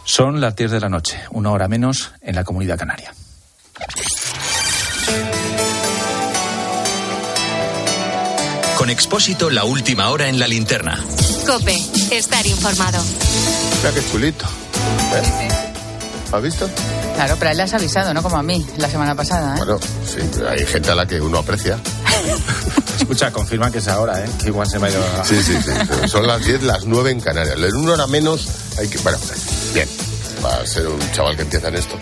Son las 10 de la noche, 1 hora menos en la Comunidad Canaria. Con Expósito, la última hora en la linterna. COPE, estar informado. Mira qué chulito. ¿Has visto? Claro, pero a él le has avisado, no como a mí la semana pasada, ¿eh? Bueno, sí, pero hay gente a la que uno aprecia. Escucha, confirma que es ahora, que igual se me ha ido... Sí. Son las 10, las 9 en Canarias. En 1 hora menos hay que... Bueno, bien, va a ser un chaval que empieza en esto.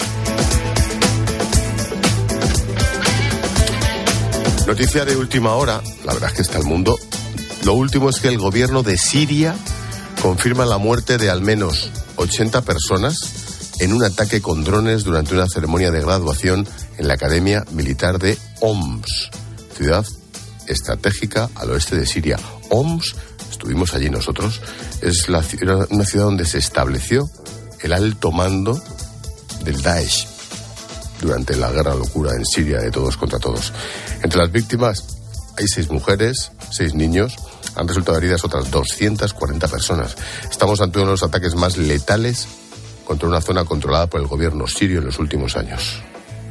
Noticia de última hora, la verdad es que está el mundo. Lo último es que el gobierno de Siria confirma la muerte de al menos 80 personas en un ataque con drones durante una ceremonia de graduación en la Academia Militar de Homs, ciudad estratégica al oeste de Siria. Homs, estuvimos allí nosotros, es una ciudad donde se estableció el alto mando del Daesh durante la guerra locura en Siria de todos contra todos. Entre las víctimas hay 6 mujeres, 6 niños. Han resultado heridas otras 240 personas. Estamos ante uno de los ataques más letales contra una zona controlada por el gobierno sirio en los últimos años.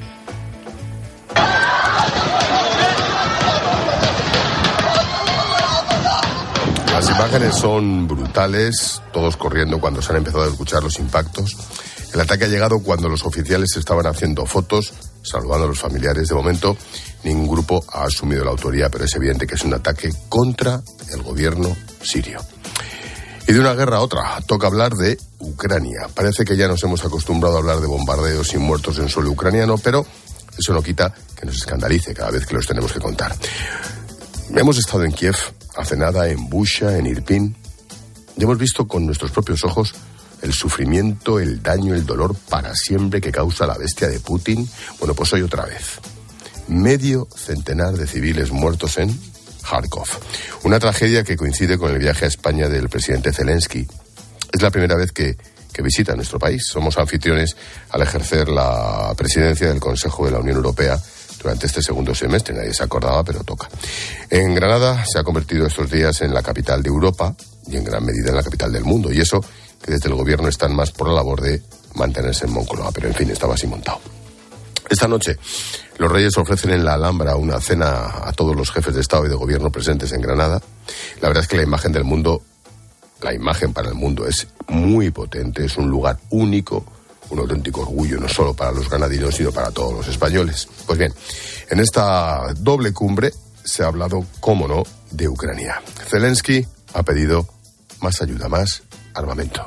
Las imágenes son brutales, todos corriendo cuando se han empezado a escuchar los impactos. El ataque ha llegado cuando los oficiales estaban haciendo fotos, saludando a los familiares. De momento, ningún grupo ha asumido la autoría, pero es evidente que es un ataque contra el gobierno sirio. Y de una guerra a otra, toca hablar de Ucrania. Parece que ya nos hemos acostumbrado a hablar de bombardeos y muertos en suelo ucraniano, pero eso no quita que nos escandalice cada vez que los tenemos que contar. Hemos estado en Kiev, hace nada, en Busha, en Irpin, y hemos visto con nuestros propios ojos el sufrimiento, el daño, el dolor para siempre que causa la bestia de Putin. Bueno, pues hoy otra vez. 50 de civiles muertos en Kharkov. Una tragedia que coincide con el viaje a España del presidente Zelensky. Es la primera vez que visita nuestro país. Somos anfitriones al ejercer la presidencia del Consejo de la Unión Europea durante este segundo semestre. Nadie se acordaba, pero toca. En Granada se ha convertido estos días en la capital de Europa y en gran medida en la capital del mundo. Y eso que desde el gobierno están más por la labor de mantenerse en Moncloa, pero en fin, estaba así montado. Esta noche los Reyes ofrecen en la Alhambra una cena a todos los jefes de Estado y de Gobierno presentes en Granada. La verdad es que la imagen para el mundo es muy potente, es un lugar único, un auténtico orgullo, no solo para los granadinos, sino para todos los españoles. Pues bien, en esta doble cumbre se ha hablado, cómo no, de Ucrania. Zelensky ha pedido más ayuda, más armamento.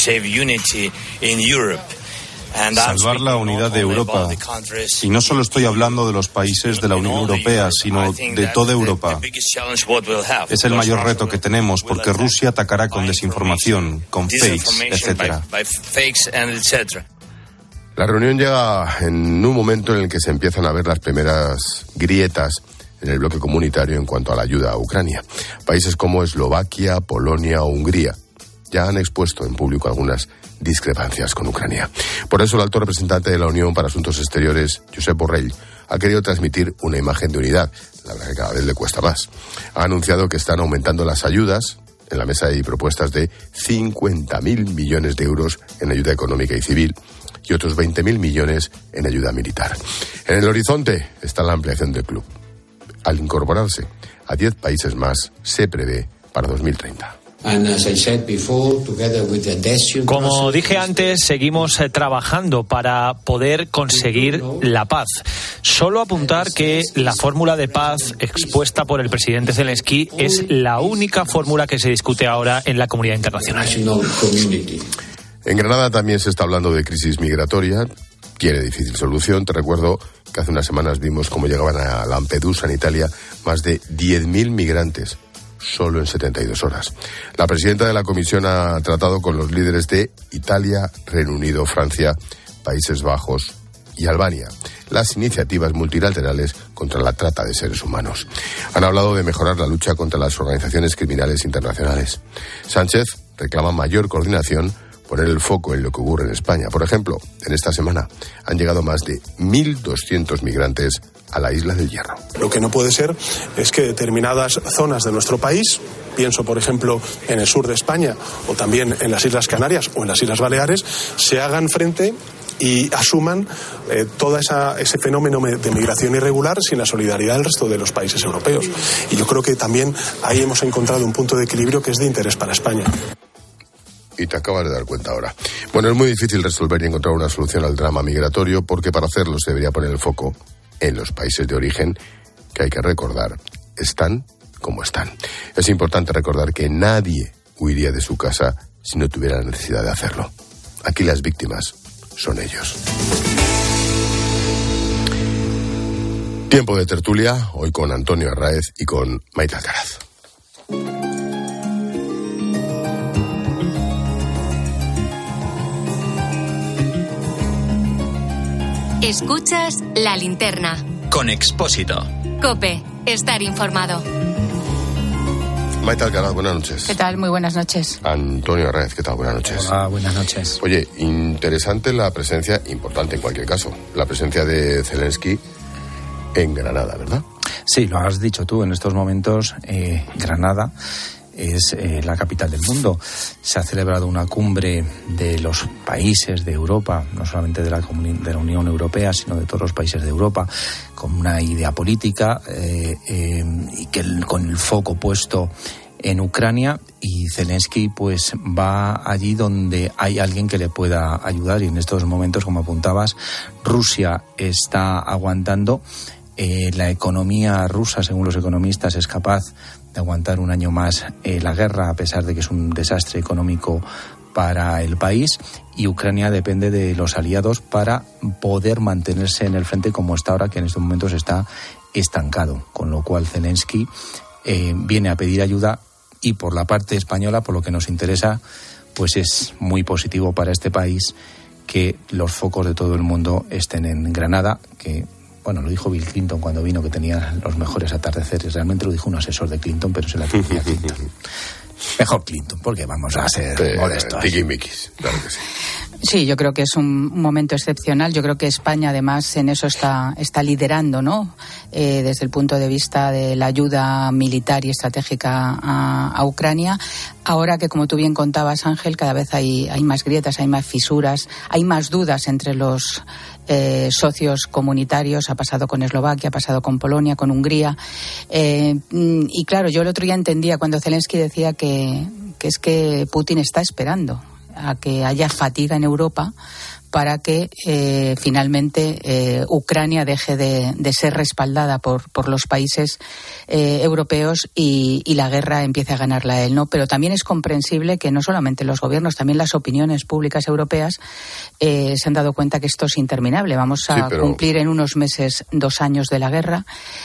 Salvar la unidad de Europa. Y no solo estoy hablando de los países de la Unión Europea, sino de toda Europa. Es el mayor reto que tenemos, porque Rusia atacará con desinformación, con fakes, etc. La reunión llega en un momento en el que se empiezan a ver las primeras grietas en el bloque comunitario en cuanto a la ayuda a Ucrania. Países como Eslovaquia, Polonia o Hungría ya han expuesto en público algunas discrepancias con Ucrania. Por eso el alto representante de la Unión para Asuntos Exteriores, Josep Borrell, ha querido transmitir una imagen de unidad. La verdad que cada vez le cuesta más. Ha anunciado que están aumentando las ayudas. En la mesa hay propuestas de 50.000 millones de euros en ayuda económica y civil y otros 20.000 millones en ayuda militar. En el horizonte está la ampliación del club. Al incorporarse a 10 países más, se prevé para 2030. Como dije antes, seguimos trabajando para poder conseguir la paz. Solo apuntar que la fórmula de paz expuesta por el presidente Zelensky es la única fórmula que se discute ahora en la comunidad internacional. En Granada también se está hablando de crisis migratoria. Tiene difícil solución. Te recuerdo que hace unas semanas vimos cómo llegaban a Lampedusa, en Italia, más de 10.000 migrantes solo en 72 horas. La presidenta de la Comisión ha tratado con los líderes de Italia, Reino Unido, Francia, Países Bajos y Albania las iniciativas multilaterales contra la trata de seres humanos. Han hablado de mejorar la lucha contra las organizaciones criminales internacionales. Sánchez reclama mayor coordinación poner el foco en lo que ocurre en España. Por ejemplo, en esta semana han llegado más de 1.200 migrantes a la Isla del Hierro. Lo que no puede ser es que determinadas zonas de nuestro país, pienso por ejemplo en el sur de España o también en las Islas Canarias o en las Islas Baleares, se hagan frente y asuman todo ese fenómeno de migración irregular sin la solidaridad del resto de los países europeos. Y yo creo que también ahí hemos encontrado un punto de equilibrio que es de interés para España. Y te acabas de dar cuenta ahora. Bueno, es muy difícil resolver y encontrar una solución al drama migratorio porque para hacerlo se debería poner el foco en los países de origen, que hay que recordar, están como están. Es importante recordar que nadie huiría de su casa si no tuviera la necesidad de hacerlo. Aquí las víctimas son ellos. Tiempo de tertulia, hoy con Antonio Arráez y con Maite Alcaraz. Escuchas La Linterna. Con Expósito. COPE. Estar informado. Maite Alcaraz, buenas noches. ¿Qué tal? Muy buenas noches. Antonio Arráez, ¿qué tal? Buenas noches. Hola, buenas noches. Oye, interesante la presencia, importante en cualquier caso, la presencia de Zelensky en Granada, ¿verdad? Sí, lo has dicho tú, en estos momentos Granada es la capital del mundo. Se ha celebrado una cumbre de los países de Europa, no solamente de la Unión Europea, sino de todos los países de Europa, con una idea política y con el foco puesto en Ucrania, y Zelensky pues va allí donde hay alguien que le pueda ayudar, y en estos momentos, como apuntabas, Rusia está aguantando. La economía rusa, según los economistas, es capaz de aguantar un año más la guerra, a pesar de que es un desastre económico para el país, y Ucrania depende de los aliados para poder mantenerse en el frente como está ahora, que en estos momentos está estancado, con lo cual Zelensky viene a pedir ayuda, y por la parte española, por lo que nos interesa, pues es muy positivo para este país que los focos de todo el mundo estén en Granada, que bueno, lo dijo Bill Clinton cuando vino, que tenía los mejores atardeceres. Realmente lo dijo un asesor de Clinton, pero se la atribuía a Clinton. Mejor Clinton, porque vamos a ser modestos. Tiquismiquis, claro que sí. Sí, yo creo que es un momento excepcional. Yo creo que España, además, en eso está liderando, ¿no? Desde el punto de vista de la ayuda militar y estratégica a Ucrania. Ahora que, como tú bien contabas, Ángel, cada vez hay más grietas, hay más fisuras, hay más dudas entre los socios comunitarios. Ha pasado con Eslovaquia, ha pasado con Polonia, con Hungría. Y claro, yo el otro día entendía cuando Zelensky decía que es que Putin está esperando a que haya fatiga en Europa para que finalmente Ucrania deje de ser respaldada por los países europeos y la guerra empiece a ganarla él, ¿no? Pero también es comprensible que no solamente los gobiernos, también las opiniones públicas europeas se han dado cuenta que esto es interminable. Vamos a cumplir en unos meses 2 años de la guerra,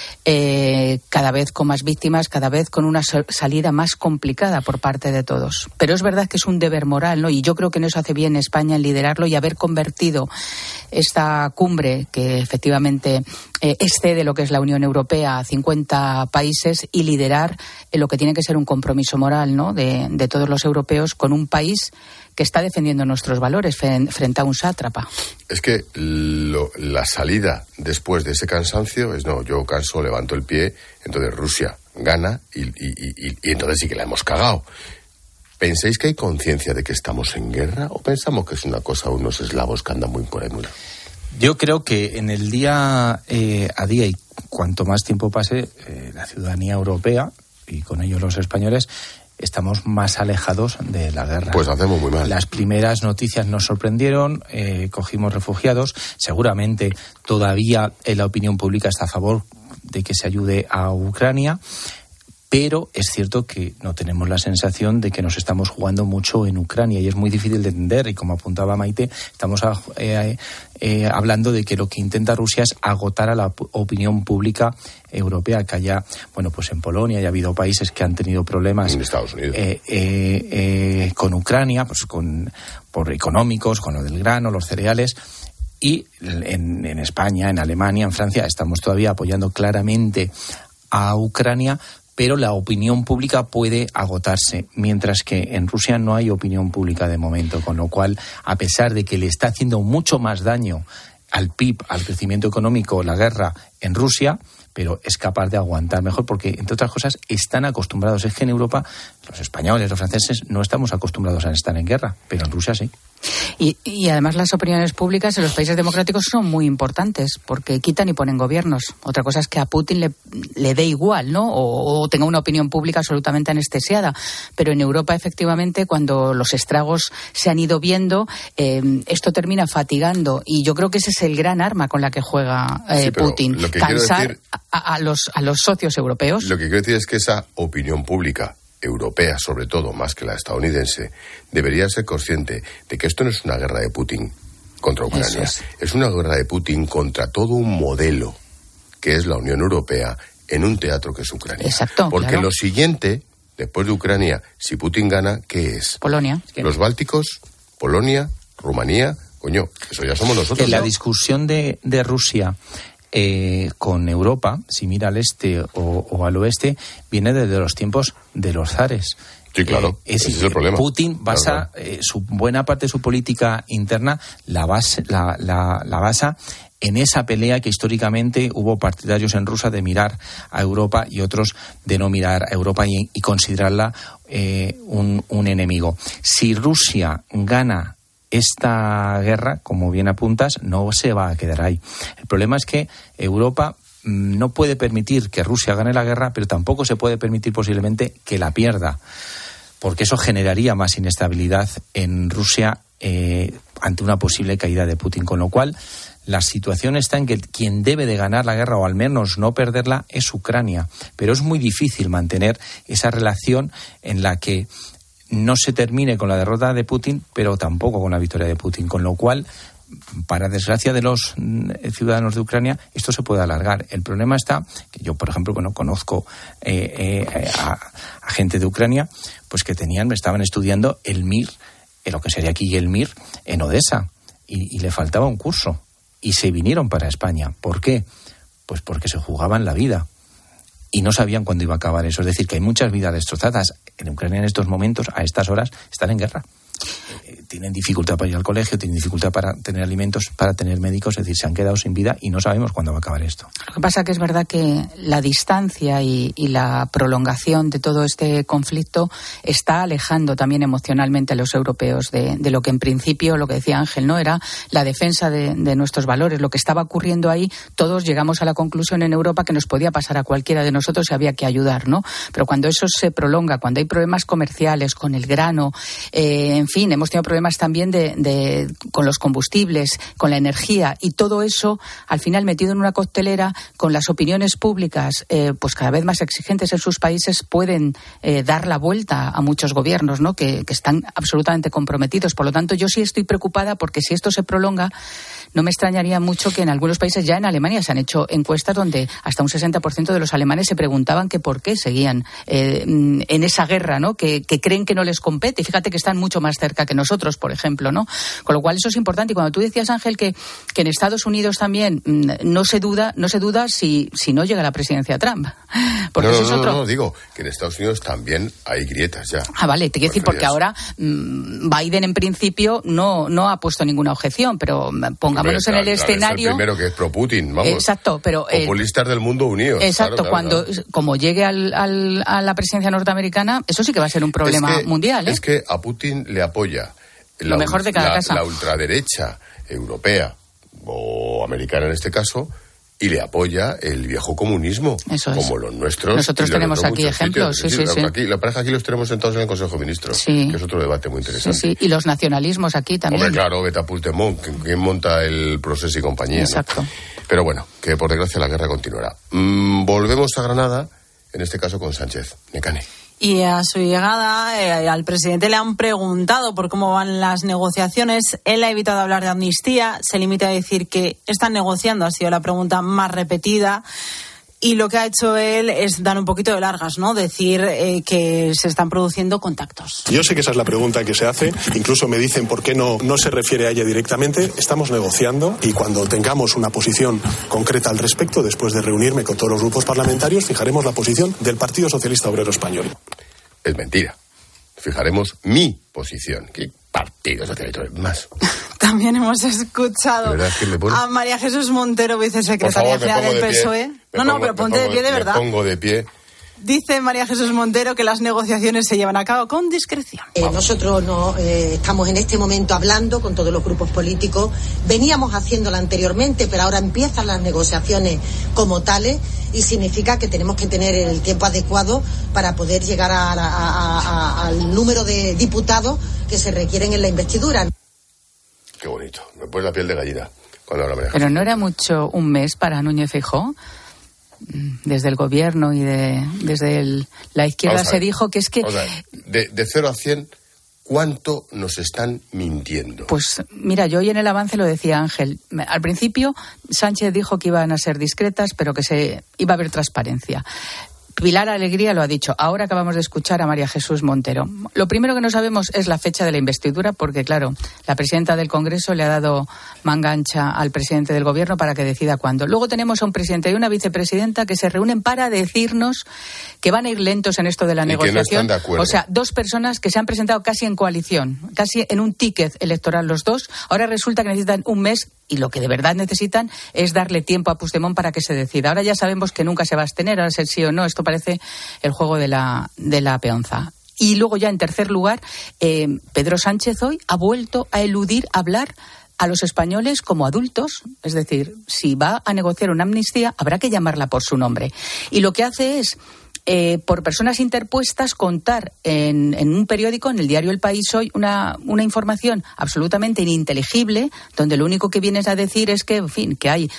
cada vez con más víctimas, cada vez con una salida más complicada por parte de todos. Pero es verdad que es un deber moral, ¿no? Y yo creo que en eso hace bien España en liderarlo y haber convertido esta cumbre, que efectivamente excede lo que es la Unión Europea, a 50 países, y liderar lo que tiene que ser un compromiso moral, ¿no? de todos los europeos con un país que está defendiendo nuestros valores frente a un sátrapa. Es que la salida después de ese cansancio es, no, yo canso, levanto el pie, entonces Rusia gana y entonces sí que la hemos cagado. ¿Pensáis que hay conciencia de que estamos en guerra o pensamos que es una cosa unos eslavos que andan muy por el mundo? Yo creo que en el día a día, y cuanto más tiempo pase, la ciudadanía europea, y con ellos los españoles, estamos más alejados de la guerra. Pues hacemos muy mal. Las primeras noticias nos sorprendieron, cogimos refugiados. Seguramente todavía la opinión pública está a favor de que se ayude a Ucrania, pero es cierto que no tenemos la sensación de que nos estamos jugando mucho en Ucrania, y es muy difícil de entender, y como apuntaba Maite, estamos hablando de que lo que intenta Rusia es agotar a la opinión pública europea, que haya, bueno, pues en Polonia ya ha habido países que han tenido problemas en Estados Unidos con Ucrania, pues por económicos, con lo del grano, los cereales. Y en España, en Alemania, en Francia, estamos todavía apoyando claramente a Ucrania, pero la opinión pública puede agotarse, mientras que en Rusia no hay opinión pública de momento, con lo cual, a pesar de que le está haciendo mucho más daño al PIB, al crecimiento económico, la guerra en Rusia, pero es capaz de aguantar mejor porque, entre otras cosas, están acostumbrados. Es que en Europa, los españoles, los franceses, no estamos acostumbrados a estar en guerra, pero en Rusia sí. Y además las opiniones públicas en los países democráticos son muy importantes porque quitan y ponen gobiernos. Otra cosa es que a Putin le dé igual, ¿no? O tenga una opinión pública absolutamente anestesiada. Pero en Europa, efectivamente, cuando los estragos se han ido viendo, esto termina fatigando. Y yo creo que ese es el gran arma con la que juega Putin. Cansar a los socios europeos. Lo que quiero decir es que esa opinión pública europea, sobre todo, más que la estadounidense, debería ser consciente de que esto no es una guerra de Putin contra Ucrania. Es una guerra de Putin contra todo un modelo que es la Unión Europea en un teatro que es Ucrania. Exacto, porque claro. Lo siguiente, después de Ucrania, si Putin gana, ¿qué es? Polonia. Los Bálticos, Polonia, Rumanía, coño, eso ya somos nosotros. La discusión de Rusia con Europa, si mira al este o al oeste, viene desde los tiempos de los zares. Sí, claro, ese es el problema. Putin basa su buena parte de su política interna la basa en esa pelea que históricamente hubo partidarios en Rusia de mirar a Europa y otros de no mirar a Europa y considerarla un enemigo. Si Rusia gana esta guerra, como bien apuntas, no se va a quedar ahí. El problema es que Europa no puede permitir que Rusia gane la guerra, pero tampoco se puede permitir posiblemente que la pierda, porque eso generaría más inestabilidad en Rusia ante una posible caída de Putin. Con lo cual, la situación está en que quien debe de ganar la guerra, o al menos no perderla, es Ucrania. Pero es muy difícil mantener esa relación en la que no se termine con la derrota de Putin, pero tampoco con la victoria de Putin. Con lo cual, para desgracia de los ciudadanos de Ucrania, esto se puede alargar. El problema está que yo, por ejemplo, cuando conozco a gente de Ucrania, pues que estaban estudiando el MIR, lo que sería aquí el MIR, en Odessa, y le faltaba un curso. Y se vinieron para España. ¿Por qué? Pues porque se jugaban la vida. Y no sabían cuándo iba a acabar eso. Es decir, que hay muchas vidas destrozadas. En Ucrania en estos momentos, a estas horas, están en guerra. Tienen dificultad para ir al colegio, tienen dificultad para tener alimentos, para tener médicos, es decir, se han quedado sin vida y no sabemos cuándo va a acabar esto. Lo que pasa que es verdad que la distancia y la prolongación de todo este conflicto está alejando también emocionalmente a los europeos de lo que en principio, lo que decía Ángel, ¿no? Era la defensa de nuestros valores. Lo que estaba ocurriendo ahí, todos llegamos a la conclusión en Europa que nos podía pasar a cualquiera de nosotros y había que ayudar, ¿no? Pero cuando eso se prolonga, cuando hay problemas comerciales con el grano, en fin, hemos tenido problemas también con los combustibles, con la energía, y todo eso al final metido en una coctelera con las opiniones públicas pues cada vez más exigentes en sus países, pueden dar la vuelta a muchos gobiernos, ¿no? que están absolutamente comprometidos. Por lo tanto, yo sí estoy preocupada porque si esto se prolonga, no me extrañaría mucho que en algunos países, ya en Alemania se han hecho encuestas donde hasta un 60% de los alemanes se preguntaban que por qué seguían en esa guerra, ¿no? Que creen que no les compete. Y fíjate que están mucho más cerca que nosotros, por ejemplo, ¿no? Con lo cual eso es importante. Y cuando tú decías, Ángel, que en Estados Unidos también no se duda si no llega la presidencia Trump. Porque no, digo que en Estados Unidos también hay grietas ya. Ah, vale, te quiero decir, porque ahora Biden en principio no ha puesto ninguna objeción, pero pongámonos en el escenario. Es el primero que es pro Putin, vamos. Exacto, pero populistas del mundo unidos. Exacto, claro. Como llegue a la presidencia norteamericana, eso sí que va a ser un problema mundial, ¿eh? Es que a Putin le apoya lo mejor de cada casa. La ultraderecha europea o americana en este caso, y le apoya el viejo comunismo, eso como los nuestros. Nosotros tenemos aquí ejemplos, sí. La pareja aquí los tenemos sentados en el Consejo de Ministros, que es otro debate muy interesante. Sí, y los nacionalismos aquí también. Hombre, claro, Beta Puigdemont, quien monta el Procés y compañía. Exacto. ¿No? Pero bueno, que por desgracia la guerra continuará. Volvemos a Granada, en este caso con Sánchez. Necane. Y a su llegada, al presidente le han preguntado por cómo van las negociaciones. Él ha evitado hablar de amnistía, se limita a decir que están negociando, ha sido la pregunta más repetida. Y lo que ha hecho él es dar un poquito de largas, ¿no? Decir que se están produciendo contactos. Yo sé que esa es la pregunta que se hace. Incluso me dicen por qué no se refiere a ella directamente. Estamos negociando y cuando tengamos una posición concreta al respecto, después de reunirme con todos los grupos parlamentarios, fijaremos la posición del Partido Socialista Obrero Español. Es mentira. Fijaremos mi posición. ¿Qué Partido Socialista más? También hemos escuchado a María Jesús Montero, vicesecretaria general del PSOE. Pero ponte de pie de verdad. Me pongo de pie. Dice María Jesús Montero que las negociaciones se llevan a cabo con discreción. Nosotros estamos en este momento hablando con todos los grupos políticos. Veníamos haciéndolo anteriormente, pero ahora empiezan las negociaciones como tales y significa que tenemos que tener el tiempo adecuado para poder llegar al número de diputados que se requieren en la investidura. Qué bonito. Me pone la piel de gallina cuando habla María Jesús. Pero no era mucho un mes para Núñez Feijóo. Desde el gobierno y desde la izquierda se dijo que es que... De 0 a 100, ¿cuánto nos están mintiendo? Pues mira, yo hoy en el avance lo decía Ángel. Al principio Sánchez dijo que iban a ser discretas, pero que iba a haber transparencia. Pilar Alegría lo ha dicho. Ahora acabamos de escuchar a María Jesús Montero. Lo primero que no sabemos es la fecha de la investidura, porque claro, la presidenta del Congreso le ha dado manga ancha al presidente del Gobierno para que decida cuándo. Luego tenemos a un presidente y una vicepresidenta que se reúnen para decirnos que van a ir lentos en esto de la negociación. Que no están de acuerdo. O sea, dos personas que se han presentado casi en coalición, casi en un ticket electoral los dos. Ahora resulta que necesitan un mes y lo que de verdad necesitan es darle tiempo a Puigdemont para que se decida. Ahora ya sabemos que nunca se va a abstener, ahora es el sí o no. Esto parece el juego de la peonza. Y luego ya en tercer lugar, Pedro Sánchez hoy ha vuelto a eludir hablar a los españoles como adultos. Es decir, si va a negociar una amnistía, habrá que llamarla por su nombre. Y lo que hace es, por personas interpuestas, contar en un periódico, en el diario El País hoy, una información absolutamente ininteligible, donde lo único que vienes a decir es que, en fin, que hay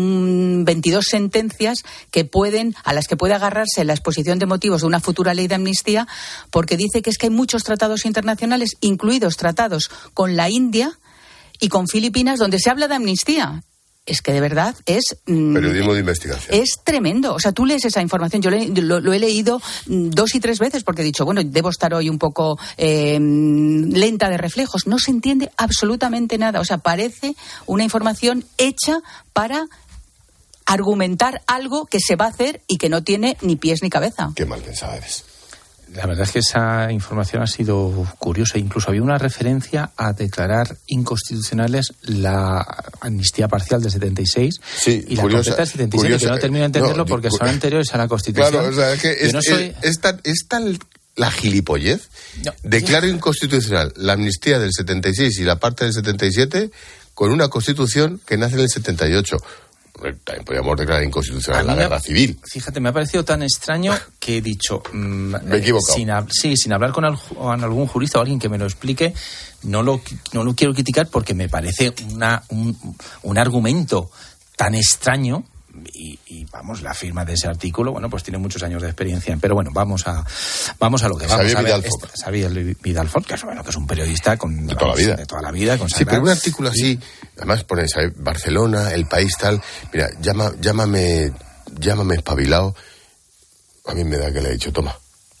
22 sentencias a las que puede agarrarse la exposición de motivos de una futura ley de amnistía, porque dice que es que hay muchos tratados internacionales, incluidos tratados con la India y con Filipinas, donde se habla de amnistía. Es que de verdad es... periodismo de investigación. Es tremendo. O sea, tú lees esa información. Yo lo he leído 2 y 3 veces porque he dicho, bueno, debo estar hoy un poco lenta de reflejos. No se entiende absolutamente nada. O sea, parece una información hecha para argumentar algo que se va a hacer y que no tiene ni pies ni cabeza. Qué mal pensada eres. La verdad es que esa información ha sido curiosa. Incluso había una referencia a declarar inconstitucionales la amnistía parcial del 76 y la completa del 77, que no termino de entenderlo porque son anteriores a la Constitución. Claro, o sea, es que es tan la gilipollez. Declaro inconstitucional la amnistía del 76 y la parte del 77 con una Constitución que nace en el 78. También podríamos declarar inconstitucional la guerra civil. Fíjate, me ha parecido tan extraño que he dicho... me he equivocado. Sin hablar con algún jurista o alguien que me lo explique, no lo quiero criticar porque me parece un argumento tan extraño. Y vamos, la firma de ese artículo, bueno, pues tiene muchos años de experiencia. Pero bueno, vamos a lo que vamos a ver. Xavier Vidal-Font, que es un periodista de toda la vida. Sí, pero un artículo así, además pones Barcelona, El País, tal. Mira, llámame espabilado. A mí me da que le he dicho, toma.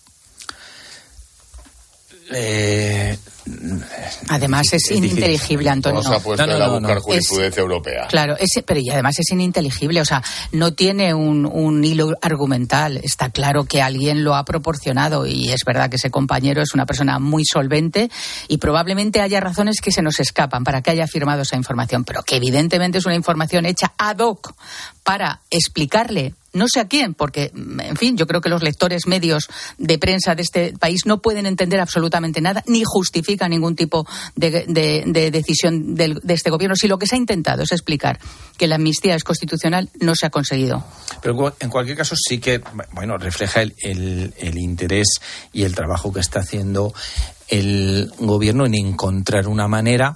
Además es ininteligible, Antonio. No se ha puesto a buscar jurisprudencia europea. Claro, pero además es ininteligible, o sea, no tiene un hilo argumental. Está claro que alguien lo ha proporcionado y es verdad que ese compañero es una persona muy solvente y probablemente haya razones que se nos escapan para que haya firmado esa información, pero que evidentemente es una información hecha ad hoc para explicarle no sé a quién, porque, en fin, yo creo que los lectores medios de prensa de este país no pueden entender absolutamente nada, ni justifican ningún tipo de decisión de este gobierno. Si lo que se ha intentado es explicar que la amnistía es constitucional, no se ha conseguido. Pero en cualquier caso sí que, bueno, refleja el interés y el trabajo que está haciendo el gobierno en encontrar una manera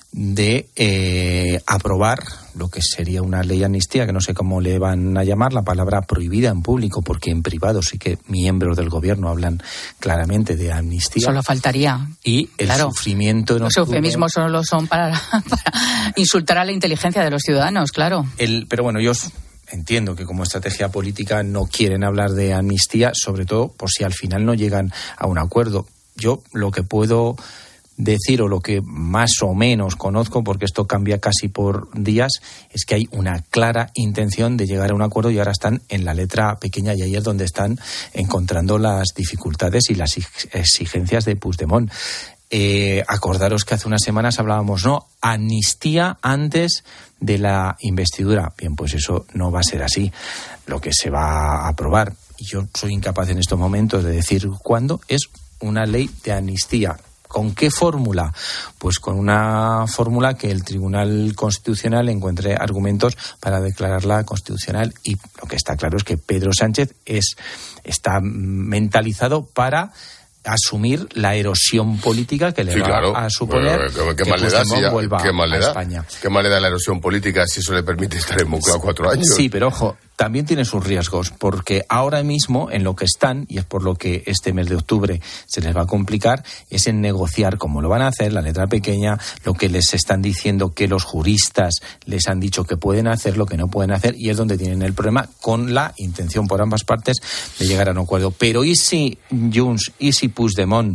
de aprobar lo que sería una ley de amnistía, que no sé cómo le van a llamar, la palabra prohibida en público, porque en privado sí que miembros del gobierno hablan claramente de amnistía. Solo faltaría. Y el sufrimiento... Los eufemismos solo son para insultar a la inteligencia de los ciudadanos, claro. Pero bueno, yo entiendo que como estrategia política no quieren hablar de amnistía, sobre todo por si al final no llegan a un acuerdo. Yo lo que puedo decir, o lo que más o menos conozco, porque esto cambia casi por días, es que hay una clara intención de llegar a un acuerdo y ahora están en la letra pequeña, y ahí es donde están encontrando las dificultades y las exigencias de Puigdemont. Acordaros que hace unas semanas hablábamos, amnistía antes de la investidura. Bien, pues eso no va a ser así. Lo que se va a aprobar, y yo soy incapaz en estos momentos de decir cuándo, es una ley de amnistía. ¿Con qué fórmula? Pues con una fórmula que el Tribunal Constitucional encuentre argumentos para declararla constitucional, y lo que está claro es que Pedro Sánchez está mentalizado para asumir la erosión política que le va a suponer ¿qué que mal le da, vuelva a España. ¿Qué mal le da la erosión política si eso le permite estar en Moncloa 4 años? Sí, pero ojo, también tiene sus riesgos, porque ahora mismo en lo que están, y es por lo que este mes de octubre se les va a complicar, es en negociar cómo lo van a hacer, la letra pequeña, lo que les están diciendo que los juristas les han dicho que pueden hacer, lo que no pueden hacer, y es donde tienen el problema, con la intención por ambas partes de llegar a un acuerdo. Pero ¿y si Junts, y si Puigdemont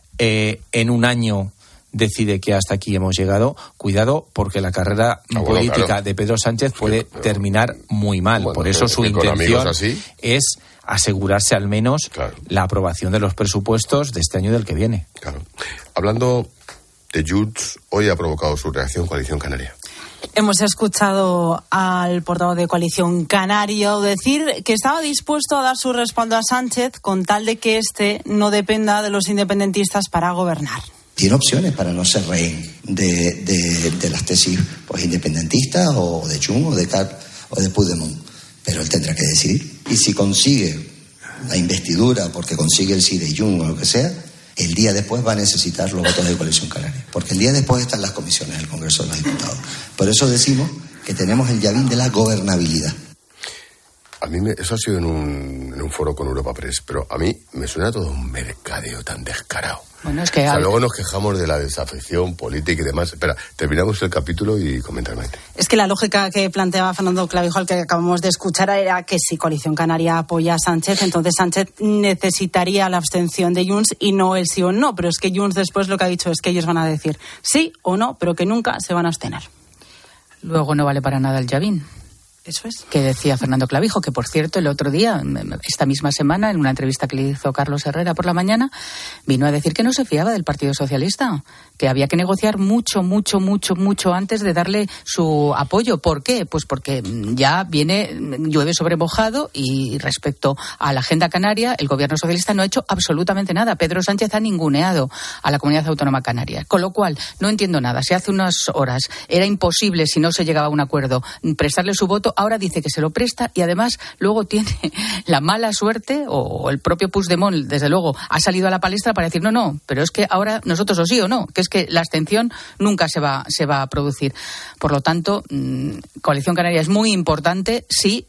en un año decide que hasta aquí hemos llegado? Cuidado, porque la carrera política de Pedro Sánchez puede terminar muy mal. Por eso su intención es asegurarse al menos la aprobación de los presupuestos de este año y del que viene. Claro. Hablando de Junts, hoy ha provocado su reacción Coalición Canaria. Hemos escuchado al portavoz de Coalición Canaria decir que estaba dispuesto a dar su respaldo a Sánchez con tal de que éste no dependa de los independentistas para gobernar. Tiene opciones para no ser rehén de las tesis independentistas o de Junts o de CAP o de Puigdemont, pero él tendrá que decidir. Y si consigue la investidura porque consigue el sí de Junts o lo que sea, el día después va a necesitar los votos de Coalición Canaria, porque el día después están las comisiones del Congreso de los Diputados. Por eso decimos que tenemos el llavín de la gobernabilidad. A mí eso ha sido en un foro con Europa Press, pero a mí me suena todo un mercadeo tan descarado. Bueno, es que luego nos quejamos de la desafección política y demás. Espera, terminamos el capítulo y comentamos. Es que la lógica que planteaba Fernando Clavijo, al que acabamos de escuchar, era que si Coalición Canaria apoya a Sánchez, entonces Sánchez necesitaría la abstención de Junts y no el sí o no. Pero es que Junts después lo que ha dicho es que ellos van a decir sí o no, pero que nunca se van a abstener. Luego no vale para nada el llavín. Eso es. Que decía Fernando Clavijo, que por cierto el otro día, esta misma semana, en una entrevista que le hizo Carlos Herrera por la mañana, vino a decir que no se fiaba del Partido Socialista, que había que negociar mucho antes de darle su apoyo. ¿Por qué? Pues porque ya llueve sobre mojado, y respecto a la agenda canaria, el gobierno socialista no ha hecho absolutamente nada. Pedro Sánchez ha ninguneado a la comunidad autónoma canaria, con lo cual no entiendo nada. Si hace unas horas era imposible, si no se llegaba a un acuerdo, prestarle su voto, ahora dice que se lo presta, y además luego tiene la mala suerte, o el propio Puigdemont desde luego ha salido a la palestra para decir no, pero es que ahora nosotros o sí o no, que es que la abstención nunca se va a producir. Por lo tanto, Coalición Canaria es muy importante si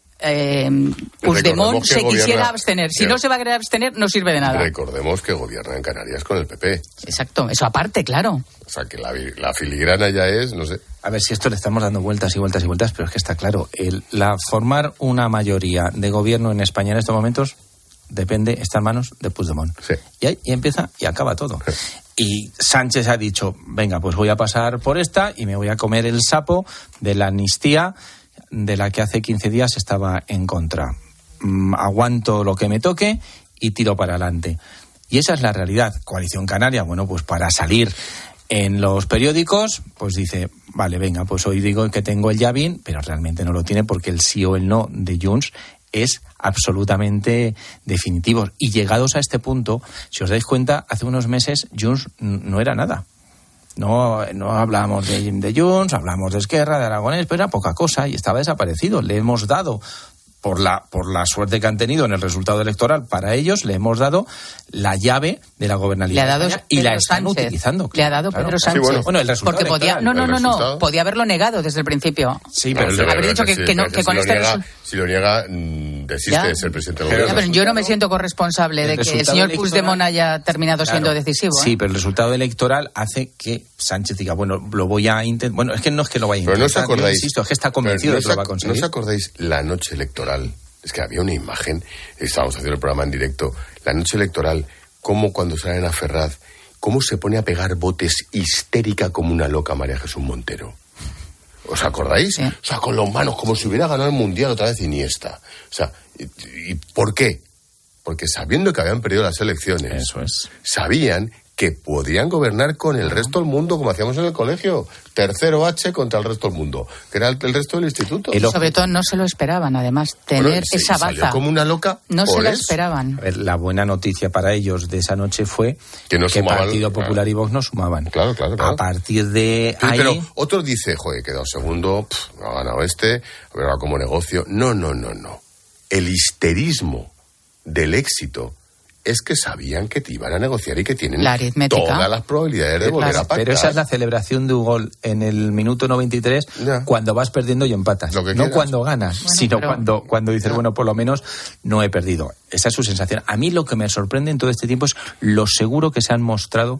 Puigdemont se quisiera abstener. Si no se va a querer abstener, no sirve de nada. Recordemos que gobierna en Canarias con el PP. Exacto, eso aparte, claro. O sea, que la filigrana ya es, no sé. A ver, si esto le estamos dando vueltas y vueltas y vueltas, pero es que está claro, formar una mayoría de gobierno en España en estos momentos está en manos de Puigdemont. Sí. Y ahí empieza y acaba todo. Sí. Y Sánchez ha dicho, venga, pues voy a pasar por esta y me voy a comer el sapo de la amnistía de la que hace 15 días estaba en contra. Aguanto lo que me toque y tiro para adelante. Y esa es la realidad. Coalición Canaria, bueno, pues para salir en los periódicos, pues dice, vale, venga, pues hoy digo que tengo el llavín, pero realmente no lo tiene, porque el sí o el no de Junts es absolutamente definitivo. Y llegados a este punto, si os dais cuenta, hace unos meses Junts no era nada. No hablábamos de Junts, hablábamos de Esquerra, de Aragonés, pero era poca cosa y estaba desaparecido. Le hemos dado, por la suerte que han tenido en el resultado electoral para ellos, le hemos dado la llave de la gobernabilidad y la están utilizando. Le ha dado Pedro Sánchez. Sí, bueno, el resultado porque podía, podía haberlo negado desde el principio. Sí, pero haber dicho que no, que con este si lo niega, desiste de ser presidente del gobierno. Pero yo no me siento corresponsable de que el señor Puigdemont haya terminado siendo decisivo. Sí, pero el resultado electoral hace que Sánchez diga, bueno, lo voy a intentar. Bueno, es que no es que lo vaya a intentar. Pero no os acordáis. Insisto, es que está convencido de que lo va a conseguir. ¿No os acordáis la noche electoral? Es que había una imagen, estábamos haciendo el programa en directo, la noche electoral, cómo cuando salen a Ferraz, cómo se pone a pegar botes histérica como una loca María Jesús Montero. ¿Os acordáis? Sí. O sea, con las manos, como si hubiera ganado el Mundial otra vez Iniesta. O sea, ¿y por qué? Porque sabiendo que habían perdido las elecciones, eso es, sabían que podían gobernar con el resto del mundo, como hacíamos en el colegio. Tercero H contra el resto del mundo, que era el resto del instituto. Y sobre todo no se lo esperaban, además, tener esa baza. Como una loca. No se la esperaban. A ver, la buena noticia para ellos de esa noche fue que Partido Popular y Vox no sumaban. Claro. A partir de ahí... Pero otro dice, joder, quedado segundo, no ha ganado este, a ver como negocio. No. El histerismo del éxito es que sabían que te iban a negociar y que tienen todas las probabilidades de volver a pactar. Pero esa es la celebración de un gol en el minuto 93 cuando vas perdiendo y empatas. No cuando ganas, sino cuando dices, bueno, por lo menos no he perdido. Esa es su sensación. A mí lo que me sorprende en todo este tiempo es lo seguro que se han mostrado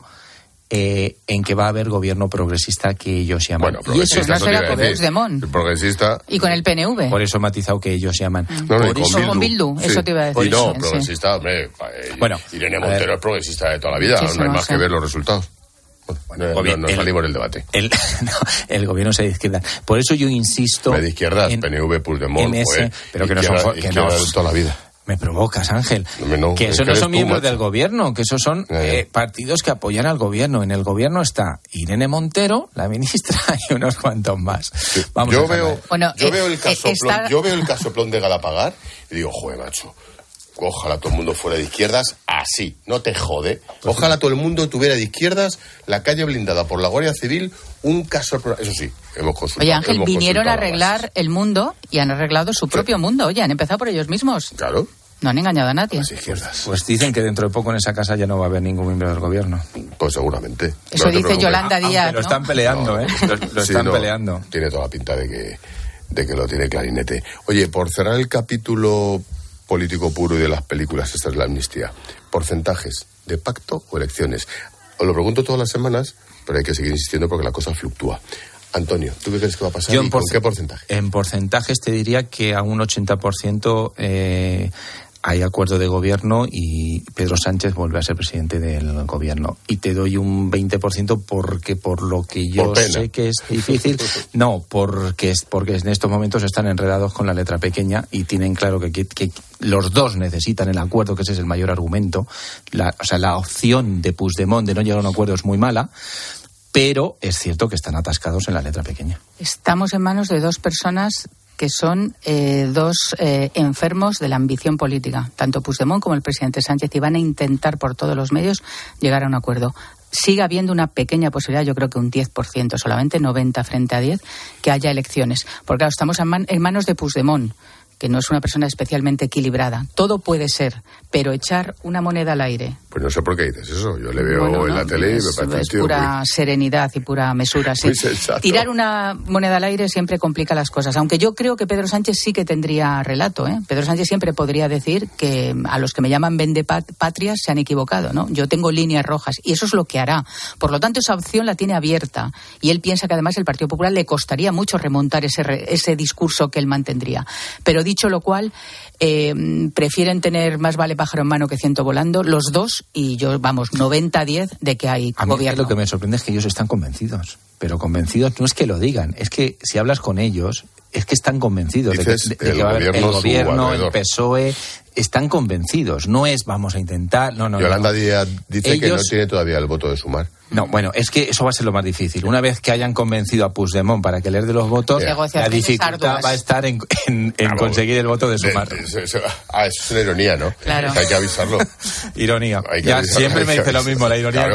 en que va a haber gobierno progresista que ellos llaman. Bueno, y eso no será con Puigdemont. Progresista. Y con el PNV. Por eso he matizado que ellos llaman. Por eso con Bildu. Eso te iba a decir. No, progresista, hombre. Bueno, Irene Montero es progresista de toda la vida. No hay más que ver los resultados. Bueno, no salimos del debate. El gobierno sea de izquierda. Por eso yo insisto. De izquierda, PNV, Puigdemont, pero que no son de toda la vida. Me provocas, Ángel. Que esos no son miembros del gobierno, que esos son partidos que apoyan al gobierno. En el gobierno está Irene Montero, la ministra, y unos cuantos más. Sí. Yo veo el casoplón de Galapagar y digo, joder, macho, ojalá todo el mundo fuera de izquierdas así, no te jode. Ojalá todo el mundo tuviera de izquierdas, la calle blindada por la Guardia Civil, un casoplón. Eso sí, hemos consultado. Oye, Ángel, vinieron a arreglar el mundo y han arreglado su propio mundo. Oye, han empezado por ellos mismos. Claro. No han engañado a nadie. Las izquierdas. Pues dicen que dentro de poco en esa casa ya no va a haber ningún miembro del gobierno. Pues seguramente. Eso dice Yolanda Díaz, ¿no? Lo están peleando, Lo están peleando. Tiene toda la pinta de que lo tiene clarinete. Oye, por cerrar el capítulo político puro y de las películas, esta es la amnistía. ¿Porcentajes de pacto o elecciones? Os lo pregunto todas las semanas, pero hay que seguir insistiendo porque la cosa fluctúa. Antonio, ¿tú qué crees que va a pasar? ¿Y con qué porcentaje? En porcentajes te diría que a un 80% hay acuerdo de gobierno y Pedro Sánchez vuelve a ser presidente del gobierno. Y te doy un 20% porque por lo que yo sé que es difícil. No, porque en estos momentos están enredados con la letra pequeña y tienen claro que los dos necesitan el acuerdo, que ese es el mayor argumento. La opción de Puigdemont de no llegar a un acuerdo es muy mala. Pero es cierto que están atascados en la letra pequeña. Estamos en manos de dos personas que son dos enfermos de la ambición política, tanto Puigdemont como el presidente Sánchez, y van a intentar por todos los medios llegar a un acuerdo. Sigue habiendo una pequeña posibilidad, yo creo que un 10%, solamente 90 frente a 10, que haya elecciones. Porque claro, estamos en manos de Puigdemont, que no es una persona especialmente equilibrada. Todo puede ser, pero echar una moneda al aire. Pues no sé por qué dices eso. Yo le veo en la tele y me parece es pura serenidad y pura mesura. Sí. Tirar una moneda al aire siempre complica las cosas. Aunque yo creo que Pedro Sánchez sí que tendría relato. Pedro Sánchez siempre podría decir que a los que me llaman vendepatrias se han equivocado, ¿no? Yo tengo líneas rojas y eso es lo que hará. Por lo tanto, esa opción la tiene abierta. Y él piensa que además el Partido Popular le costaría mucho remontar ese discurso que él mantendría. Pero dicho lo cual, prefieren tener más vale pájaro en mano que ciento volando, los dos, y yo, 90-10 de que hay gobierno. Lo que me sorprende es que ellos están convencidos, pero convencidos no es que lo digan, es que si hablas con ellos, es que están convencidos de que va a haber el gobierno, el PSOE, están convencidos, no es vamos a intentar, no. Yolanda Díaz dice que no tiene todavía el voto de Sumar. No, bueno, es que eso va a ser lo más difícil. Una vez que hayan convencido a Puigdemont para que le dé los votos, la dificultad va a estar en conseguir el voto de Sumar. Eso es una ironía, ¿no? Claro. Hay que avisarlo. Ironía. Siempre me dice lo mismo, la ironía.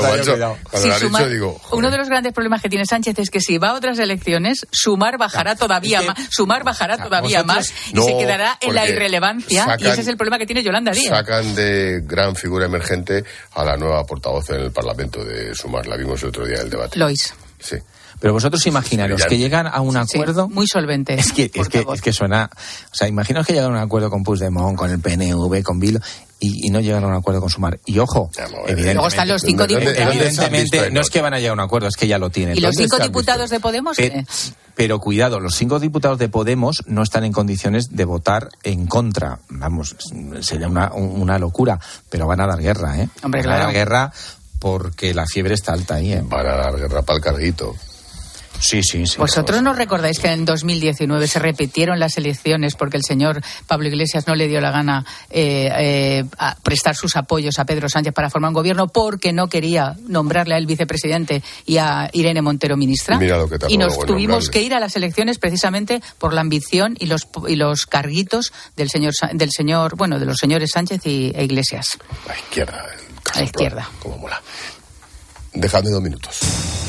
Uno de los grandes problemas que tiene Sánchez es que si va a otras elecciones, Sumar bajará todavía más. Sumar bajará todavía más y se quedará en la irrelevancia. Y ese es el problema que tiene Yolanda Díaz. Sacan de gran figura emergente a la nueva portavoz en el Parlamento de Sumar. La vimos el otro día en el debate. Lois. Sí. Pero vosotros imaginaros que llegan a un acuerdo... Sí, muy solvente. Es que suena... O sea, imaginaos que llegan a un acuerdo con Puigdemont, con el PNV, con Bildu, y no llegan a un acuerdo con Sumar. Y ojo, evidentemente... Luego están los 5 diputados. Evidentemente, no es que van a llegar a un acuerdo, es que ya lo tienen. ¿Y los 5 diputados de Podemos? Pero cuidado, los 5 diputados de Podemos no están en condiciones de votar en contra. Vamos, sería una locura, pero van a dar guerra, ¿eh? Hombre, van a dar guerra porque la fiebre está alta ahí, ¿eh? Van a dar guerra para el carguito. Sí. ¿Vosotros no recordáis que en 2019 se repitieron las elecciones porque el señor Pablo Iglesias no le dio la gana a prestar sus apoyos a Pedro Sánchez para formar un gobierno porque no quería nombrarle a él vicepresidente y a Irene Montero ministra? Y nos tuvimos que ir a las elecciones precisamente por la ambición y los carguitos de los señores Sánchez e Iglesias. La izquierda. A la izquierda. Como mola. Dejadme 2 minutos.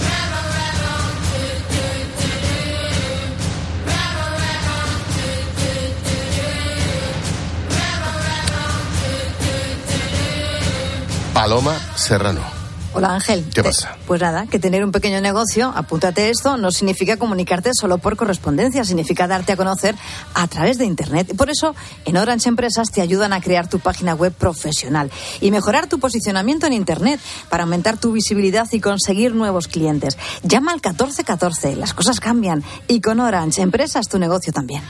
Paloma Serrano. Hola, Ángel. ¿Qué pasa? Pues nada, que tener un pequeño negocio, apúntate esto, no significa comunicarte solo por correspondencia, significa darte a conocer a través de Internet. Y por eso, en Orange Empresas te ayudan a crear tu página web profesional y mejorar tu posicionamiento en Internet para aumentar tu visibilidad y conseguir nuevos clientes. Llama al 1414, las cosas cambian y con Orange Empresas tu negocio también.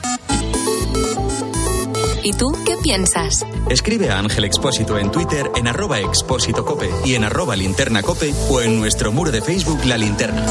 ¿Y tú qué piensas? Escribe a Ángel Expósito en Twitter en @expósitocope y en @linternacope o en nuestro muro de Facebook La Linterna.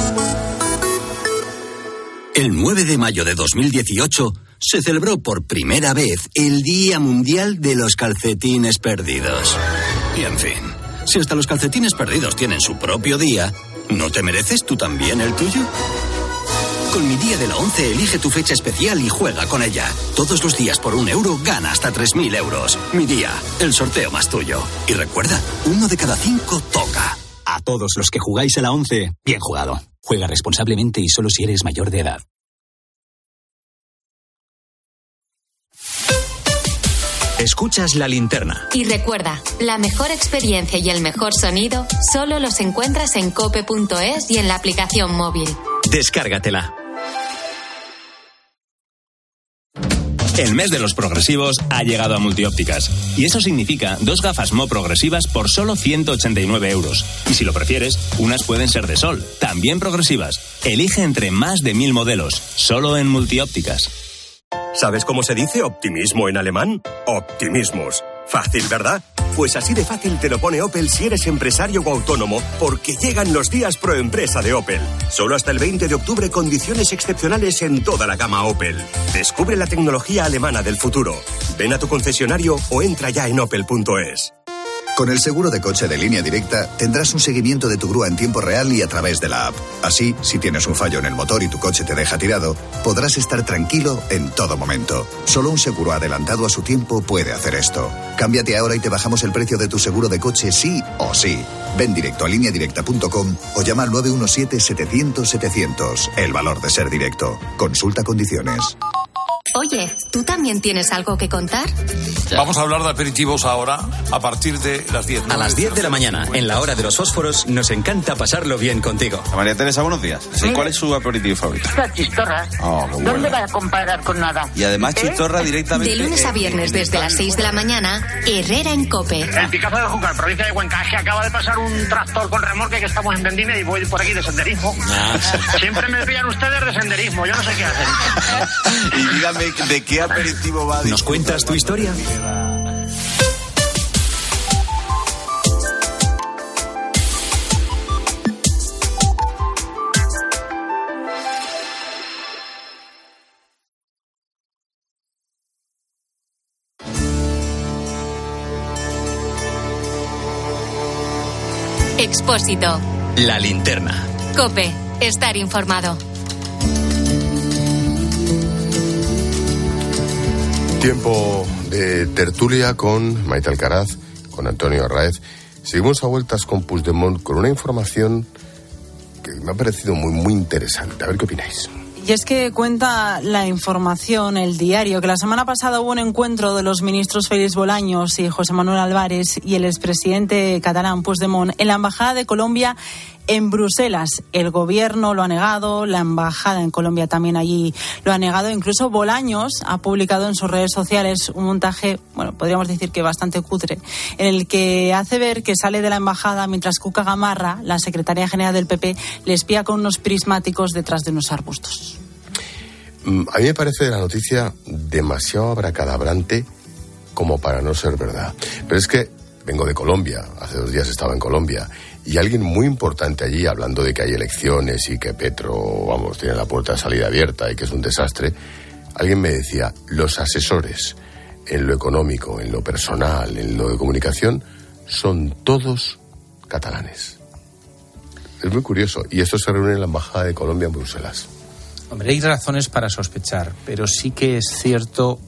El 9 de mayo de 2018 se celebró por primera vez el Día Mundial de los Calcetines Perdidos. Y en fin, si hasta los calcetines perdidos tienen su propio día, ¿no te mereces tú también el tuyo? Con Mi Día de la 11 elige tu fecha especial y juega con ella. Todos los días por €1 gana hasta 3.000 euros. Mi Día, el sorteo más tuyo. Y recuerda, 1 de cada 5 toca. A todos los que jugáis a la 11, bien jugado. Juega responsablemente y solo si eres mayor de edad. Escuchas La Linterna. Y recuerda, la mejor experiencia y el mejor sonido solo los encuentras en cope.es y en la aplicación móvil. Descárgatela. El mes de los progresivos ha llegado a Multiópticas. Y eso significa 2 gafas Mo progresivas por solo 189 euros. Y si lo prefieres, unas pueden ser de sol, también progresivas. Elige entre más de 1000 modelos, solo en Multiópticas. ¿Sabes cómo se dice optimismo en alemán? Optimismus. Fácil, ¿verdad? Pues así de fácil te lo pone Opel si eres empresario o autónomo, porque llegan los días pro empresa de Opel. Solo hasta el 20 de octubre condiciones excepcionales en toda la gama Opel. Descubre la tecnología alemana del futuro. Ven a tu concesionario o entra ya en opel.es. Con el seguro de coche de Línea Directa tendrás un seguimiento de tu grúa en tiempo real y a través de la app. Así, si tienes un fallo en el motor y tu coche te deja tirado, podrás estar tranquilo en todo momento. Solo un seguro adelantado a su tiempo puede hacer esto. Cámbiate ahora y te bajamos el precio de tu seguro de coche sí o sí. Ven directo a lineadirecta.com o llama al 917-700-700. El valor de ser directo. Consulta condiciones. Oye, ¿tú también tienes algo que contar? Vamos a hablar de aperitivos ahora, a partir de las 10. A las 10 de la mañana, en la hora de los fósforos, nos encanta pasarlo bien contigo. María Teresa, buenos días. Sí, ¿cuál es su aperitivo favorito? Las chistorras. ¿Dónde va a comparar con nada? Y además chistorra directamente... De lunes a viernes, desde las 6 de la mañana, Herrera en COPE. El Picazo de Júcar, provincia de Cuenca, que acaba de pasar un tractor con remolque que estamos en Vendimia y voy por aquí de senderismo. Siempre me pillan ustedes de senderismo, yo no sé qué hacen. Y dígame, ¿de qué aperitivo va? ¿Nos cuentas tu historia? Expósito. La Linterna. COPE. Estar informado. Tiempo de tertulia con Maite Alcaraz, con Antonio Arraez. Seguimos a vueltas con Puigdemont con una información que me ha parecido muy interesante. A ver qué opináis. Y es que cuenta la información, el diario, que la semana pasada hubo un encuentro de los ministros Félix Bolaños y José Manuel Álvarez y el expresidente catalán Puigdemont en la Embajada de Colombia En Bruselas el gobierno lo ha negado, la embajada en Colombia también allí lo ha negado. Incluso Bolaños ha publicado en sus redes sociales un montaje, bueno, podríamos decir que bastante cutre, en el que hace ver que sale de la embajada mientras Cuca Gamarra, la secretaria general del PP, le espía con unos prismáticos detrás de unos arbustos. A mí me parece la noticia demasiado abracadabrante como para no ser verdad. Pero es que vengo de Colombia, hace 2 días estaba en Colombia, y alguien muy importante allí, hablando de que hay elecciones y que Petro, vamos, tiene la puerta de salida abierta y que es un desastre, alguien me decía, los asesores en lo económico, en lo personal, en lo de comunicación, son todos catalanes. Es muy curioso, y esto se reúne en la Embajada de Colombia en Bruselas. Hombre, hay razones para sospechar, pero sí que es cierto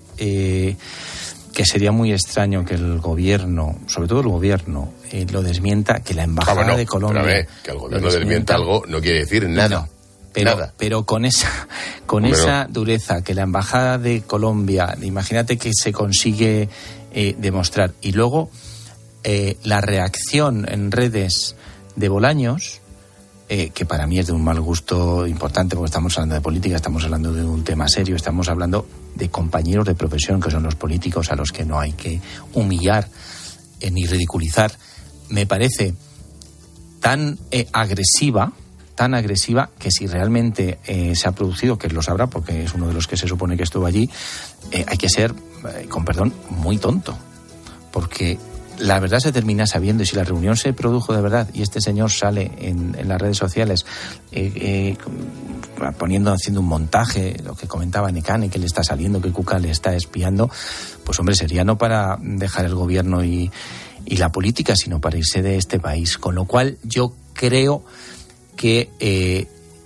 que sería muy extraño que el gobierno, sobre todo el gobierno, lo desmienta, que la embajada de Colombia... que el gobierno desmienta algo no quiere decir nada. Pero con esa dureza que la embajada de Colombia, imagínate que se consigue demostrar, y luego la reacción en redes de Bolaños, que para mí es de un mal gusto importante, porque estamos hablando de política, estamos hablando de un tema serio, estamos hablando de compañeros de profesión que son los políticos, a los que no hay que humillar ni ridiculizar. Me parece tan agresiva que si realmente se ha producido, que lo sabrá porque es uno de los que se supone que estuvo allí, hay que ser, con perdón, muy tonto, porque la verdad se termina sabiendo, y si la reunión se produjo de verdad y este señor sale en las redes sociales haciendo un montaje, lo que comentaba Necane, que le está saliendo, que Cuca le está espiando, pues hombre, sería no para dejar el gobierno y la política, sino para irse de este país. Con lo cual yo creo que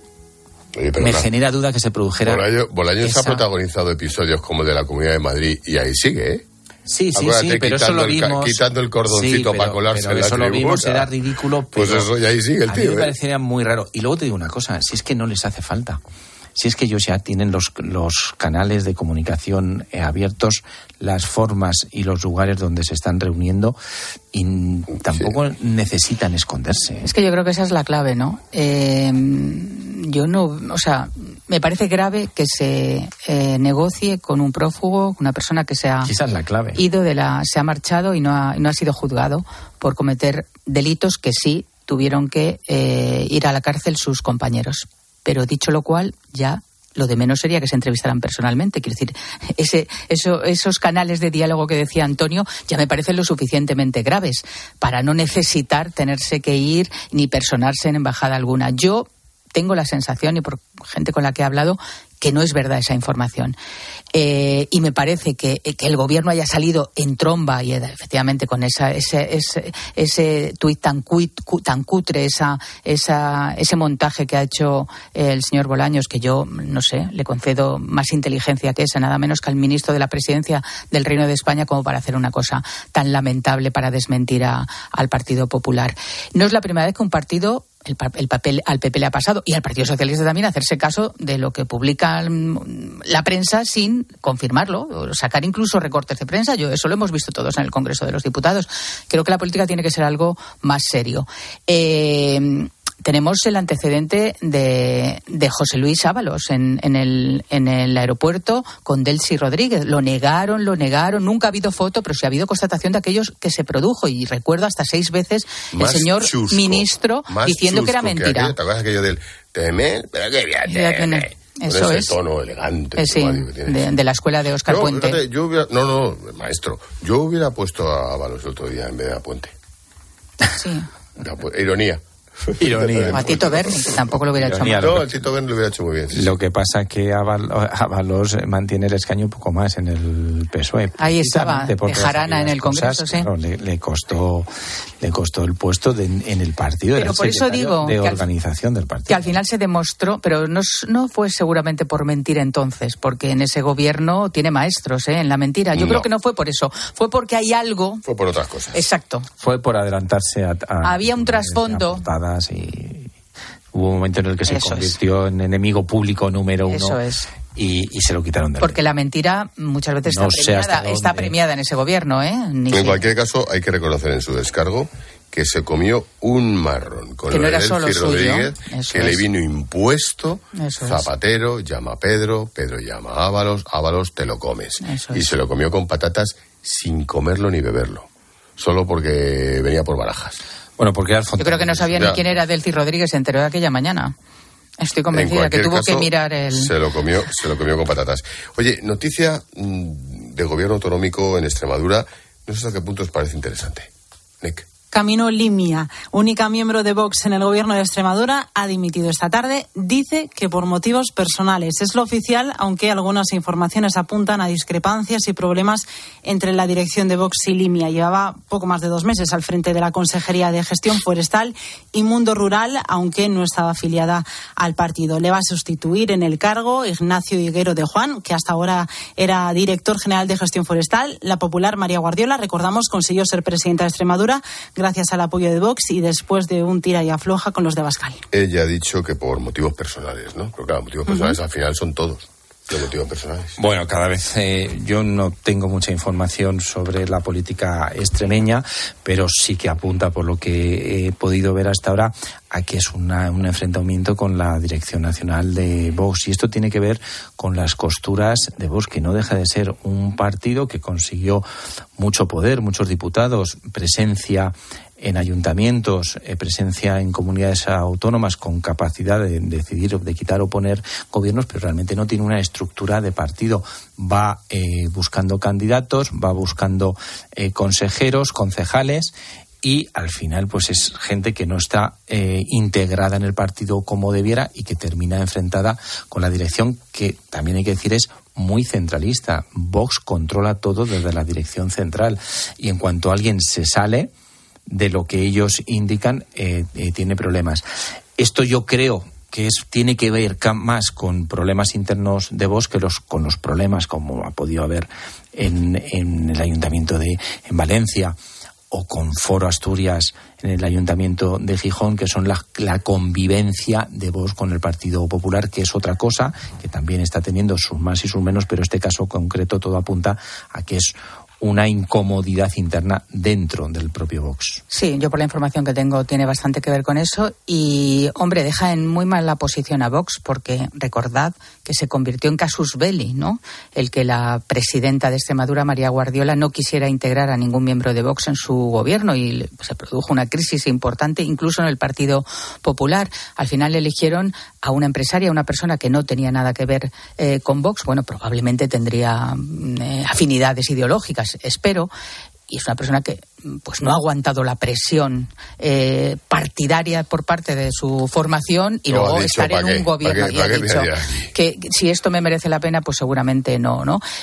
me genera duda que se produjera... Bolaños ha protagonizado episodios como el de la Comunidad de Madrid y ahí sigue, ¿eh? Sí, pero eso lo vimos. Quitando el cordoncito para colarse en la eso tribuna. Lo vimos, era ridículo. Pues eso, y ahí sigue el tío. A mí me parecería muy raro. Y luego te digo una cosa, si es que no les hace falta. Si es que ellos ya tienen los canales de comunicación abiertos, las formas y los lugares donde se están reuniendo, y tampoco necesitan esconderse. Es que yo creo que esa es la clave, ¿no? Me parece grave que se negocie con un prófugo, una persona que se ha Quizás la clave. se ha marchado y no ha sido juzgado por cometer delitos que sí tuvieron que ir a la cárcel sus compañeros. Pero dicho lo cual, ya lo de menos sería que se entrevistaran personalmente. Quiero decir, esos canales de diálogo que decía Antonio ya me parecen lo suficientemente graves para no necesitar tenerse que ir ni personarse en embajada alguna. Yo tengo la sensación, y por gente con la que he hablado, que no es verdad esa información. Y me parece que el gobierno haya salido en tromba y efectivamente con ese tuit tan cutre, ese montaje que ha hecho el señor Bolaños, que yo, no sé, le concedo más inteligencia que esa, nada menos que al ministro de la Presidencia del Reino de España, como para hacer una cosa tan lamentable para desmentir al Partido Popular. No es la primera vez que un partido... El papel al PP le ha pasado, y al Partido Socialista también, hacerse caso de lo que publica la prensa sin confirmarlo, o sacar incluso recortes de prensa. Eso lo hemos visto todos en el Congreso de los Diputados. Creo que la política tiene que ser algo más serio. Tenemos el antecedente de José Luis Ábalos en el aeropuerto con Delcy Rodríguez. Lo negaron, nunca ha habido foto, pero sí ha habido constatación de aquellos que se produjo, y recuerdo hasta 6 veces el señor ministro diciendo que era mentira. ¿Te acuerdas aquello del temer? Pero que voy a temer. Eso es. Tono elegante. De la escuela de Óscar Puente. Fíjate, maestro. Yo hubiera puesto a Ábalos el otro día en vez de a Puente. Sí. Ironía. O a Tito Berni, que tampoco lo hubiera hecho mal. No, a Tito Berni lo hubiera hecho muy bien. Sí. Lo que pasa es que Ábalos mantiene el escaño un poco más en el PSOE. Ahí estaba, de jarana en el Congreso, sí. Claro, le costó el puesto en el partido. Pero por eso digo de organización del partido. Que al final se demostró, pero no fue seguramente por mentir entonces, porque en ese gobierno tiene maestros en la mentira. Yo creo que no fue por eso, fue porque hay algo. Fue por otras cosas. Exacto. Fue por adelantarse a había un trasfondo. Y hubo un momento en el que se convirtió en enemigo público número 1. Eso es. Y se lo quitaron de porque la mentira muchas veces está premiada en ese gobierno, ¿eh? En cualquier caso, hay que reconocer en su descargo que se comió un marrón con que no era solo Rodríguez, suyo. que le vino impuesto. Eso Zapatero llama a Pedro, Pedro llama a Ábalos te lo comes. Y se lo comió con patatas sin comerlo ni beberlo, solo porque venía por Barajas. Bueno, porque yo creo que no sabía ni quién era Delcy Rodríguez, se enteró de aquella mañana. Estoy convencida que tuvo que mirar el... Se lo comió con patatas. Oye, noticia de gobierno autonómico en Extremadura, no sé hasta qué punto os parece interesante. Nick. Camino Limia, única miembro de Vox en el gobierno de Extremadura, ha dimitido esta tarde. Dice que por motivos personales. Es lo oficial, aunque algunas informaciones apuntan a discrepancias y problemas entre la dirección de Vox y Limia. Llevaba poco más de 2 meses al frente de la Consejería de Gestión Forestal y Mundo Rural, aunque no estaba afiliada al partido. Le va a sustituir en el cargo Ignacio Higuero de Juan, que hasta ahora era director general de Gestión Forestal. La popular María Guardiola, recordamos, consiguió ser presidenta de Extremadura gracias al apoyo de Vox y después de un tira y afloja con los de Abascal. Ella ha dicho que por motivos personales, ¿no? Pero claro, motivos personales al final son todos los motivos personales. Bueno, cada vez yo no tengo mucha información sobre la política extremeña, pero sí que apunta, por lo que he podido ver hasta ahora, a que es un enfrentamiento con la dirección nacional de Vox. Y esto tiene que ver con las costuras de Vox, que no deja de ser un partido que consiguió mucho poder, muchos diputados, presencia en ayuntamientos, presencia en comunidades autónomas con capacidad de decidir, de quitar o poner gobiernos, pero realmente no tiene una estructura de partido. Va buscando candidatos, va buscando consejeros, concejales, y al final pues es gente que no está integrada en el partido como debiera y que termina enfrentada con la dirección, que también hay que decir es muy centralista. Vox controla todo desde la dirección central, y en cuanto alguien se sale de lo que ellos indican, tiene problemas. Esto yo creo que tiene que ver más con problemas internos de Vox que con los problemas como ha podido haber en el ayuntamiento en Valencia, o con Foro Asturias en el ayuntamiento de Gijón, que son la convivencia de Vox con el Partido Popular, que es otra cosa, que también está teniendo sus más y sus menos, pero este caso concreto todo apunta a que es una incomodidad interna dentro del propio Vox. Sí, yo por la información que tengo tiene bastante que ver con eso y, hombre, deja en muy mala posición a Vox, porque recordad que se convirtió en casus belli, ¿no? El que la presidenta de Extremadura, María Guardiola, no quisiera integrar a ningún miembro de Vox en su gobierno y se produjo una crisis importante incluso en el Partido Popular. Al final eligieron a una empresaria, una persona que no tenía nada que ver con Vox. Bueno, probablemente tendría afinidades ideológicas, espero, y es una persona que pues no ha aguantado la presión partidaria por parte de su formación y luego estar en un gobierno. Y ha dicho que si esto me merece la pena, pues seguramente no.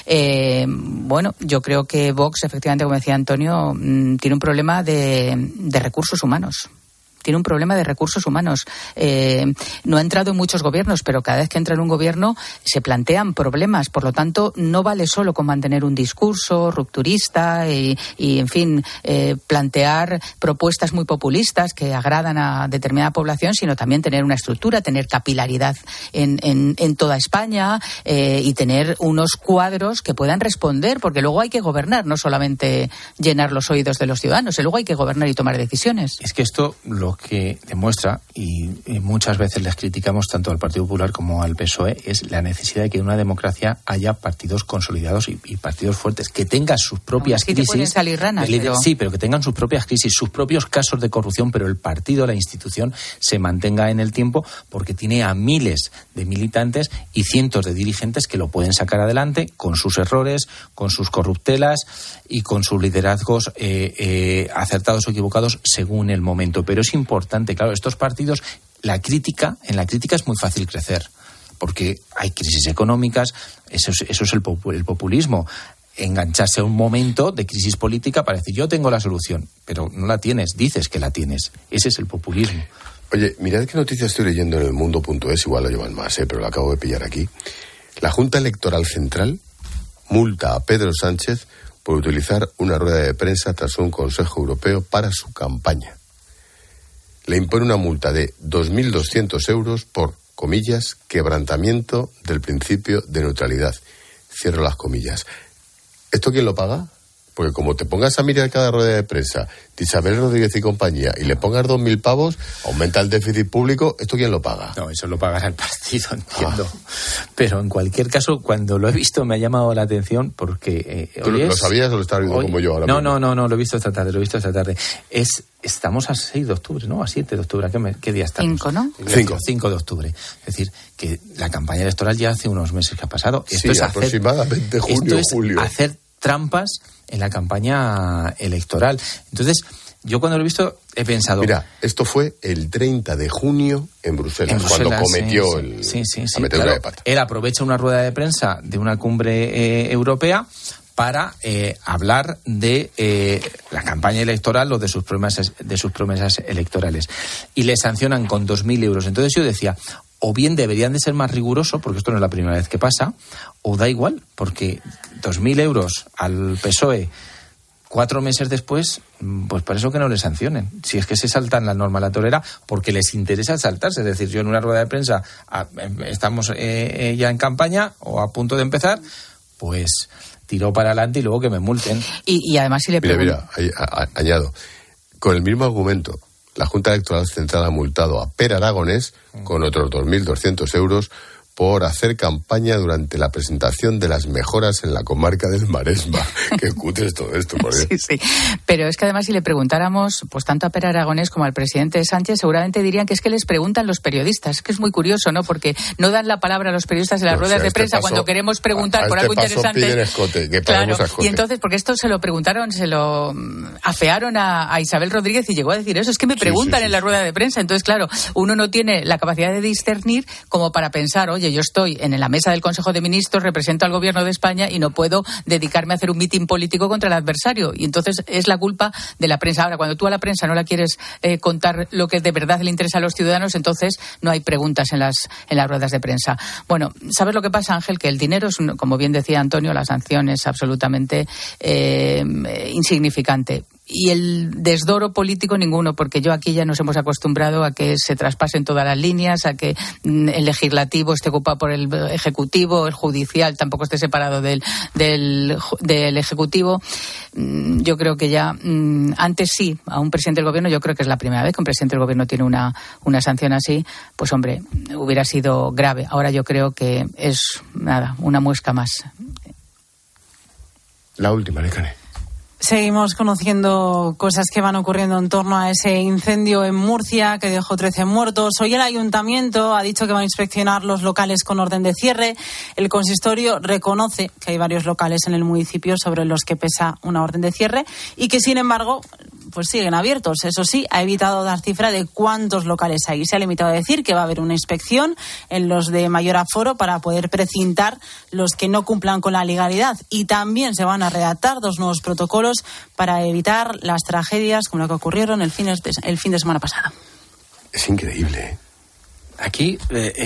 Bueno, yo creo que Vox, efectivamente, como decía Antonio, tiene un problema de recursos humanos. Tiene un problema de recursos humanos. No ha entrado en muchos gobiernos, pero cada vez que entra en un gobierno se plantean problemas. Por lo tanto, no vale solo con mantener un discurso rupturista y en fin, plantear propuestas muy populistas que agradan a determinada población, sino también tener una estructura, tener capilaridad en toda España y tener unos cuadros que puedan responder, porque luego hay que gobernar, no solamente llenar los oídos de los ciudadanos, luego hay que gobernar y tomar decisiones. Es que esto lo que demuestra, y muchas veces les criticamos tanto al Partido Popular como al PSOE, es la necesidad de que en una democracia haya partidos consolidados y partidos fuertes, que tengan sus propias crisis. Pueden salir ranas, pero... Sí, pero que tengan sus propias crisis, sus propios casos de corrupción, pero el partido, la institución, se mantenga en el tiempo, porque tiene a miles de militantes y cientos de dirigentes que lo pueden sacar adelante con sus errores, con sus corruptelas y con sus liderazgos acertados o equivocados según el momento. Pero es importante, claro, estos partidos, en la crítica es muy fácil crecer, porque hay crisis económicas, eso es el populismo. Engancharse a un momento de crisis política para decir yo tengo la solución, pero no la tienes, dices que la tienes. Ese es el populismo. Oye, mirad qué noticia estoy leyendo en elmundo.es, igual lo llevan más, pero lo acabo de pillar aquí. La Junta Electoral Central multa a Pedro Sánchez por utilizar una rueda de prensa tras un Consejo Europeo para su campaña. Le impone una multa de 2.200 euros por, comillas, quebrantamiento del principio de neutralidad. Cierro las comillas. ¿Esto quién lo paga? Porque como te pongas a mirar cada rueda de prensa de Isabel Rodríguez y compañía y le pongas 2.000 pavos, aumenta el déficit público, ¿esto quién lo paga? No, eso lo pagará el partido, entiendo. Pero en cualquier caso, cuando lo he visto me ha llamado la atención porque... ¿Tú lo sabías o lo estás viendo como yo ahora mismo? No, lo he visto esta tarde, Estamos a 6 de octubre, ¿no? A 7 de octubre. ¿Qué día estamos? 5, ¿no? 5 de octubre. Es decir, que la campaña electoral ya hace unos meses que ha pasado. Esto es aproximadamente junio, julio. Hacer trampas en la campaña electoral. Entonces, yo cuando lo he visto he pensado... Mira, esto fue el 30 de junio en Bruselas cuando cometió la metedura de pata. Él aprovecha una rueda de prensa de una cumbre europea para hablar de la campaña electoral o de sus promesas electorales. Y le sancionan con 2.000 euros. Entonces yo decía, o bien deberían de ser más rigurosos, porque esto no es la primera vez que pasa, o da igual, porque 2.000 euros al PSOE 4 meses después, pues para eso que no le sancionen. Si es que se saltan la norma, la torera, porque les interesa saltarse. Es decir, yo en una rueda de prensa estamos ya en campaña o a punto de empezar, pues tiro para adelante y luego que me multen. Y además si le pregunto... Mira, añado, con el mismo argumento, la Junta Electoral Central ha multado a Per Aragonés con otros 2.200 euros por hacer campaña durante la presentación de las mejoras en la comarca del Maresma. Qué cutre es todo esto, por Dios. Sí. Pero es que además si le preguntáramos, pues tanto a Per Aragonés como al presidente Sánchez, seguramente dirían que es que les preguntan los periodistas, que es muy curioso, ¿no? Porque no dan la palabra a los periodistas en las ruedas de prensa cuando queremos preguntar por algo interesante. Piden escote, que claro, escote. Y entonces, porque esto se lo preguntaron, se lo afearon a Isabel Rodríguez y llegó a decir eso, es que me preguntan en la rueda de prensa. Entonces, claro, uno no tiene la capacidad de discernir como para pensar, oye, yo estoy en la mesa del Consejo de Ministros, represento al Gobierno de España y no puedo dedicarme a hacer un mitin político contra el adversario. Y entonces es la culpa de la prensa. Ahora, cuando tú a la prensa no la quieres contar lo que de verdad le interesa a los ciudadanos, entonces no hay preguntas en las ruedas de prensa. Bueno, ¿sabes lo que pasa, Ángel? Que el dinero es, como bien decía Antonio, la sanción es absolutamente insignificante. Y el desdoro político ninguno, porque aquí ya nos hemos acostumbrado a que se traspasen todas las líneas, a que el legislativo esté ocupado por el ejecutivo, el judicial tampoco esté separado del ejecutivo. Yo creo que ya, antes sí, a un presidente del gobierno, yo creo que es la primera vez que un presidente del gobierno tiene una sanción así, pues hombre, hubiera sido grave. Ahora yo creo que es, una muesca más. La última, Necane. Seguimos conociendo cosas que van ocurriendo en torno a ese incendio en Murcia que dejó 13 muertos. Hoy el ayuntamiento ha dicho que va a inspeccionar los locales con orden de cierre. El consistorio reconoce que hay varios locales en el municipio sobre los que pesa una orden de cierre y que, sin embargo, pues siguen abiertos. Eso sí, ha evitado dar cifra de cuántos locales hay. Se ha limitado a decir que va a haber una inspección en los de mayor aforo para poder precintar los que no cumplan con la legalidad. Y también se van a redactar 2 nuevos protocolos para evitar las tragedias como la que ocurrieron el fin de semana pasado. Es increíble, ¿eh? Aquí,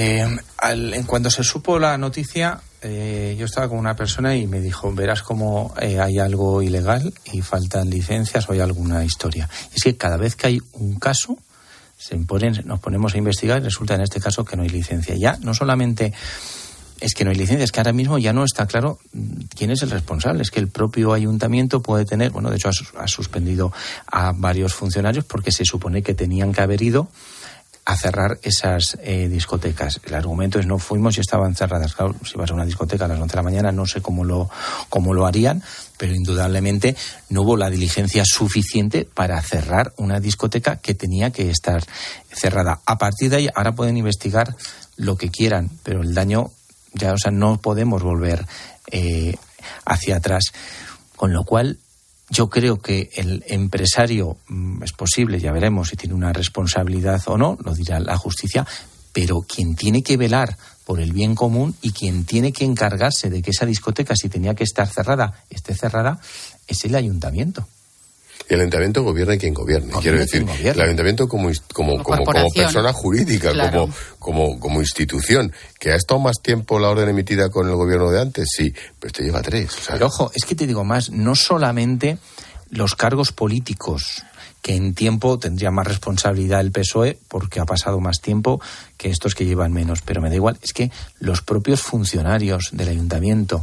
en cuando se supo la noticia, yo estaba con una persona y me dijo, verás cómo hay algo ilegal y faltan licencias o hay alguna historia. Es que cada vez que hay un caso, nos ponemos a investigar y resulta en este caso que no hay licencia. Ya no solamente es que no hay licencia, es que ahora mismo ya no está claro quién es el responsable. Es que el propio ayuntamiento puede tener, de hecho ha suspendido a varios funcionarios porque se supone que tenían que haber ido a cerrar esas discotecas. El argumento es no fuimos y estaban cerradas. Claro, si vas a una discoteca a las 11 de la mañana no sé cómo lo harían, pero indudablemente no hubo la diligencia suficiente para cerrar una discoteca que tenía que estar cerrada. A partir de ahí ahora pueden investigar lo que quieran, pero el daño ya, no podemos volver hacia atrás. Con lo cual yo creo que el empresario es posible, ya veremos si tiene una responsabilidad o no, lo dirá la justicia, pero quien tiene que velar por el bien común y quien tiene que encargarse de que esa discoteca, si tenía que estar cerrada, esté cerrada, es el ayuntamiento. Y el ayuntamiento gobierna quien gobierne. Quiero decir, el ayuntamiento como persona jurídica, claro, como institución, que ha estado más tiempo la orden emitida con el gobierno de antes, sí, pero este lleva 3. Pero ojo, es que te digo más, no solamente los cargos políticos, que en tiempo tendría más responsabilidad el PSOE porque ha pasado más tiempo que estos que llevan menos, pero me da igual, es que los propios funcionarios del ayuntamiento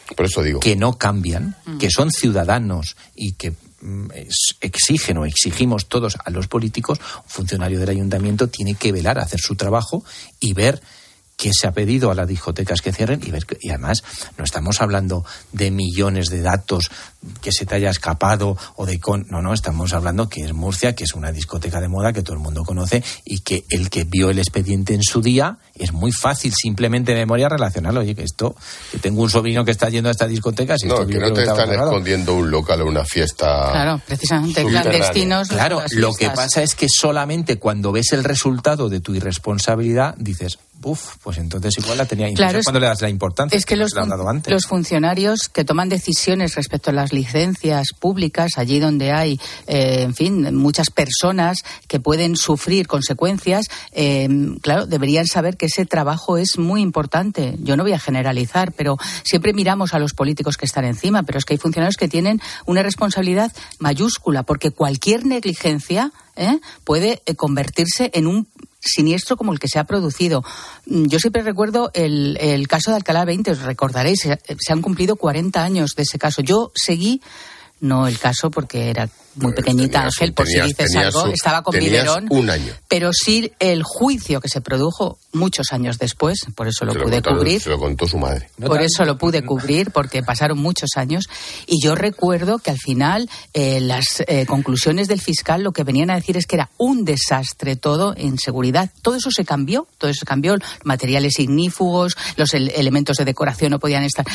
Por eso digo. Que no cambian, que son ciudadanos y que exigen o exigimos todos a los políticos, un funcionario del ayuntamiento tiene que velar, hacer su trabajo y ver qué se ha pedido a las discotecas que cierren y además no estamos hablando de millones de datos que se te haya escapado no, estamos hablando que es Murcia, que es una discoteca de moda que todo el mundo conoce y que el que vio el expediente en su día es muy fácil simplemente de memoria relacionarlo. Oye, que tengo un sobrino que está yendo a esta discoteca. Si no, que no te están escondiendo un local o una fiesta. Claro, precisamente clandestinos. Claro, lo que pasa es que solamente cuando ves el resultado de tu irresponsabilidad dices, pues entonces igual la tenía. Claro, cuando le das la importancia es que los funcionarios que toman decisiones respecto a las licencias públicas, allí donde hay, muchas personas que pueden sufrir consecuencias, claro, deberían saber que ese trabajo es muy importante. Yo no voy a generalizar, pero siempre miramos a los políticos que están encima, pero es que hay funcionarios que tienen una responsabilidad mayúscula, porque cualquier negligencia puede convertirse en un siniestro como el que se ha producido. Yo siempre recuerdo el caso de Alcalá 20, os recordaréis, se han cumplido 40 años de ese caso. Yo seguí, no el caso porque era muy pequeñita, Ángel, por si dices algo, estaba con biberón, un año. Pero sí el juicio que se produjo muchos años después, por eso lo pude cubrir. Se lo contó su madre. Por eso lo pude cubrir, porque pasaron muchos años. Y yo recuerdo que al final las conclusiones del fiscal lo que venían a decir es que era un desastre todo en seguridad. Todo eso se cambió, materiales ignífugos, los elementos de decoración no podían estar,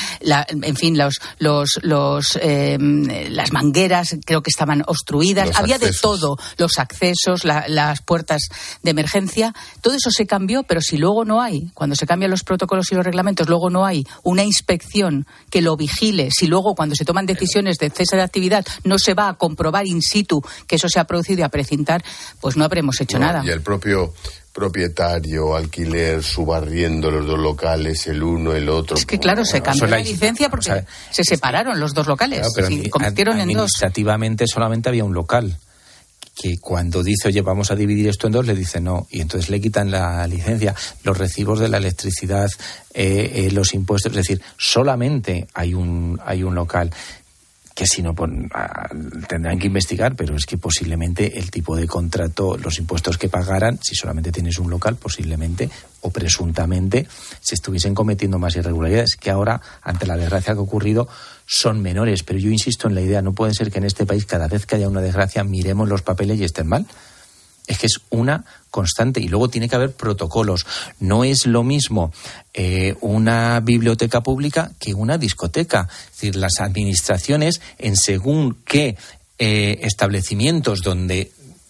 las mangueras creo que estaban obstruidas, había de todo, los accesos, las puertas de emergencia, todo eso se cambió, pero si luego no hay, cuando se cambian los protocolos y los reglamentos, luego no hay una inspección que lo vigile, si luego cuando se toman decisiones de cese de actividad no se va a comprobar in situ que eso se ha producido y a precintar, pues no habremos hecho nada. Y el propio propietario, alquiler, subarriendo los dos locales, el uno, el otro. Es que claro, se cambió la licencia porque se separaron los dos locales, claro, pero se convirtieron en dos. Administrativamente solamente había un local, que cuando dice, oye, vamos a dividir esto en dos, le dice no, y entonces le quitan la licencia, los recibos de la electricidad, los impuestos, es decir, solamente hay un local. Que si no, tendrán que investigar, pero es que posiblemente el tipo de contrato, los impuestos que pagaran, si solamente tienes un local, posiblemente o presuntamente se estuviesen cometiendo más irregularidades, que ahora, ante la desgracia que ha ocurrido, son menores. Pero yo insisto en la idea, no puede ser que en este país, cada vez que haya una desgracia, miremos los papeles y estén mal. Es que es una constante y luego tiene que haber protocolos. No es lo mismo una biblioteca pública que una discoteca. Es decir, las administraciones en según qué establecimientos donde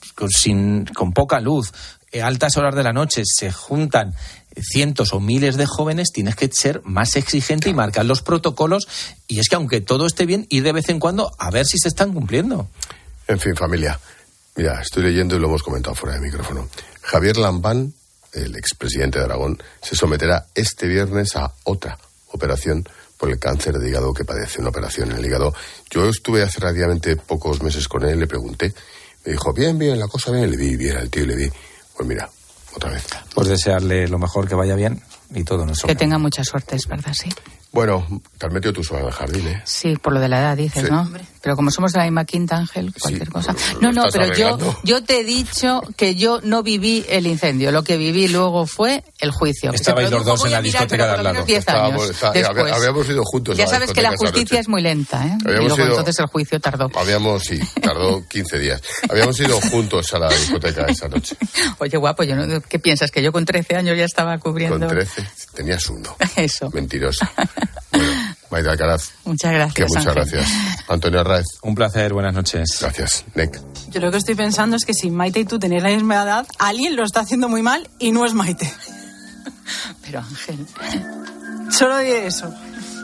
con poca luz, altas horas de la noche se juntan cientos o miles de jóvenes, tienes que ser más exigente y marcar los protocolos. Y es que aunque todo esté bien, ir de vez en cuando a ver si se están cumpliendo. En fin, familia. Mira, estoy leyendo y lo hemos comentado fuera de micrófono. Javier Lambán, el expresidente de Aragón, se someterá este viernes a otra operación por el cáncer de hígado que padece, una operación en el hígado. Yo estuve hace relativamente pocos meses con él, le pregunté, me dijo, bien, la cosa bien, le vi bien al tío, le vi. Pues mira, otra vez. Pues desearle lo mejor, que vaya bien y todo nuestro. Que tenga mucha suerte, es verdad, sí. Bueno, te has metido tú sola en el jardín, ¿eh? Sí, por lo de la edad, dices, sí. ¿No? Pero como somos de la misma quinta, Ángel, cualquier cosa. No, pero yo te he dicho que yo no viví el incendio. Lo que viví luego fue el juicio. Estabais los dos en la discoteca de al lado. 10 años después. Habíamos ido juntos. Ya sabes que la justicia es muy lenta, ¿eh? Y luego entonces el juicio tardó. Tardó 15 días. Habíamos ido juntos a la discoteca esa noche. Oye, guapo, ¿qué piensas? ¿Que yo con 13 años ya estaba cubriendo? Con 13 tenías uno. Eso. Mentirosa. Bueno, Maite Alcaraz. Muchas gracias. Muchas gracias. Antonio Arraez. Un placer, buenas noches. Gracias. Nick. Yo lo que estoy pensando es que si Maite y tú tenéis la misma edad, alguien lo está haciendo muy mal y no es Maite. Pero Ángel. Solo diré eso.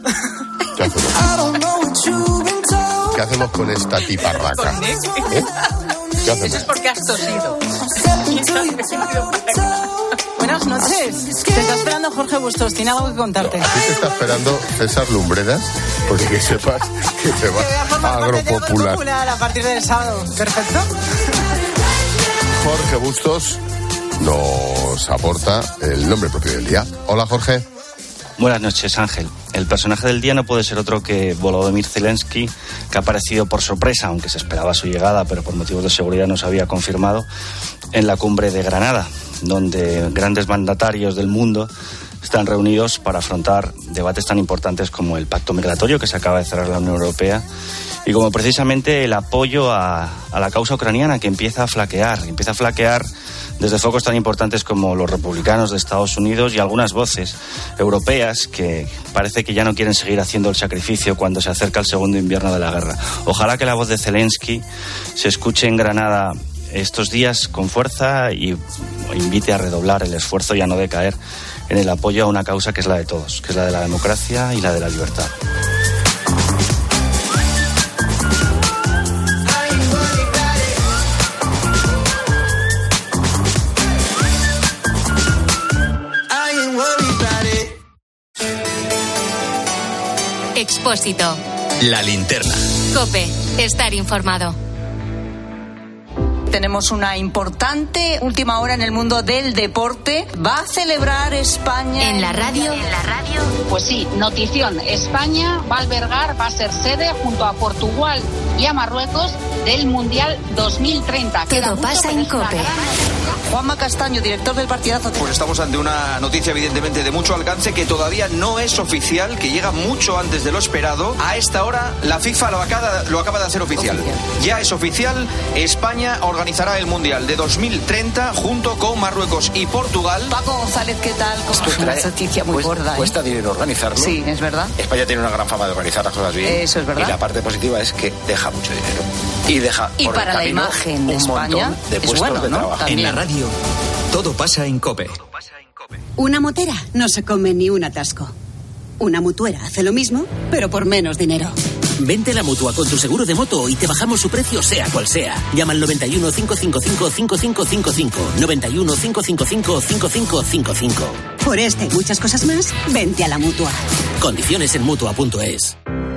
¿Qué hacemos con esta tiparraca? ¿Qué hacemos? Eso es porque has tosido. Buenas noches. Te está esperando Jorge Bustos. Tiene algo que contarte. Aquí te está esperando César Lumbreras, porque que sepas que te va a Agropopular a partir del sábado. Perfecto. Jorge Bustos nos aporta el nombre propio del día. Hola, Jorge. Buenas noches, Ángel. El personaje del día no puede ser otro que Volodymyr Zelensky, que ha aparecido por sorpresa, aunque se esperaba su llegada, pero por motivos de seguridad no se había confirmado, en la cumbre de Granada, donde grandes mandatarios del mundo están reunidos para afrontar debates tan importantes como el pacto migratorio que se acaba de cerrar la Unión Europea y como precisamente el apoyo a la causa ucraniana, que empieza a flaquear desde focos tan importantes como los republicanos de Estados Unidos y algunas voces europeas que parece que ya no quieren seguir haciendo el sacrificio cuando se acerca el segundo invierno de la guerra. Ojalá que la voz de Zelensky se escuche en Granada estos días con fuerza y invite a redoblar el esfuerzo y a no decaer en el apoyo a una causa que es la de todos, que es la de la democracia y la de la libertad. Expósito. La linterna. COPE. Estar informado. Tenemos una importante última hora en el mundo del deporte. ¿Va a celebrar España en la radio? Pues sí, notición. España va a albergar, va a ser sede junto a Portugal y a Marruecos del Mundial 2030. Todo pasa en COPE. Juanma Castaño, director del partidazo. Pues estamos ante una noticia evidentemente de mucho alcance que todavía no es oficial, que llega mucho antes de lo esperado. A esta hora la FIFA lo acaba de hacer oficial. Ya es oficial, España organizará el Mundial de 2030 junto con Marruecos y Portugal. Paco González, ¿qué tal? Es una noticia muy gorda. Cuesta dinero organizarlo. Sí, es verdad. España tiene una gran fama de organizar las cosas bien. Eso es verdad. Y la parte positiva es que deja mucho dinero. Y por para el la imagen de España de puestos es bueno, de ¿no? trabajo. También. En la radio, todo pasa en COPE. Una motera no se come ni un atasco. Una mutuera hace lo mismo, pero por menos dinero. Vente a la Mutua con tu seguro de moto y te bajamos su precio sea cual sea. Llama al 91 555 5555. 91 555 5555. Por este y muchas cosas más, vente a la Mutua. Condiciones en Mutua.es.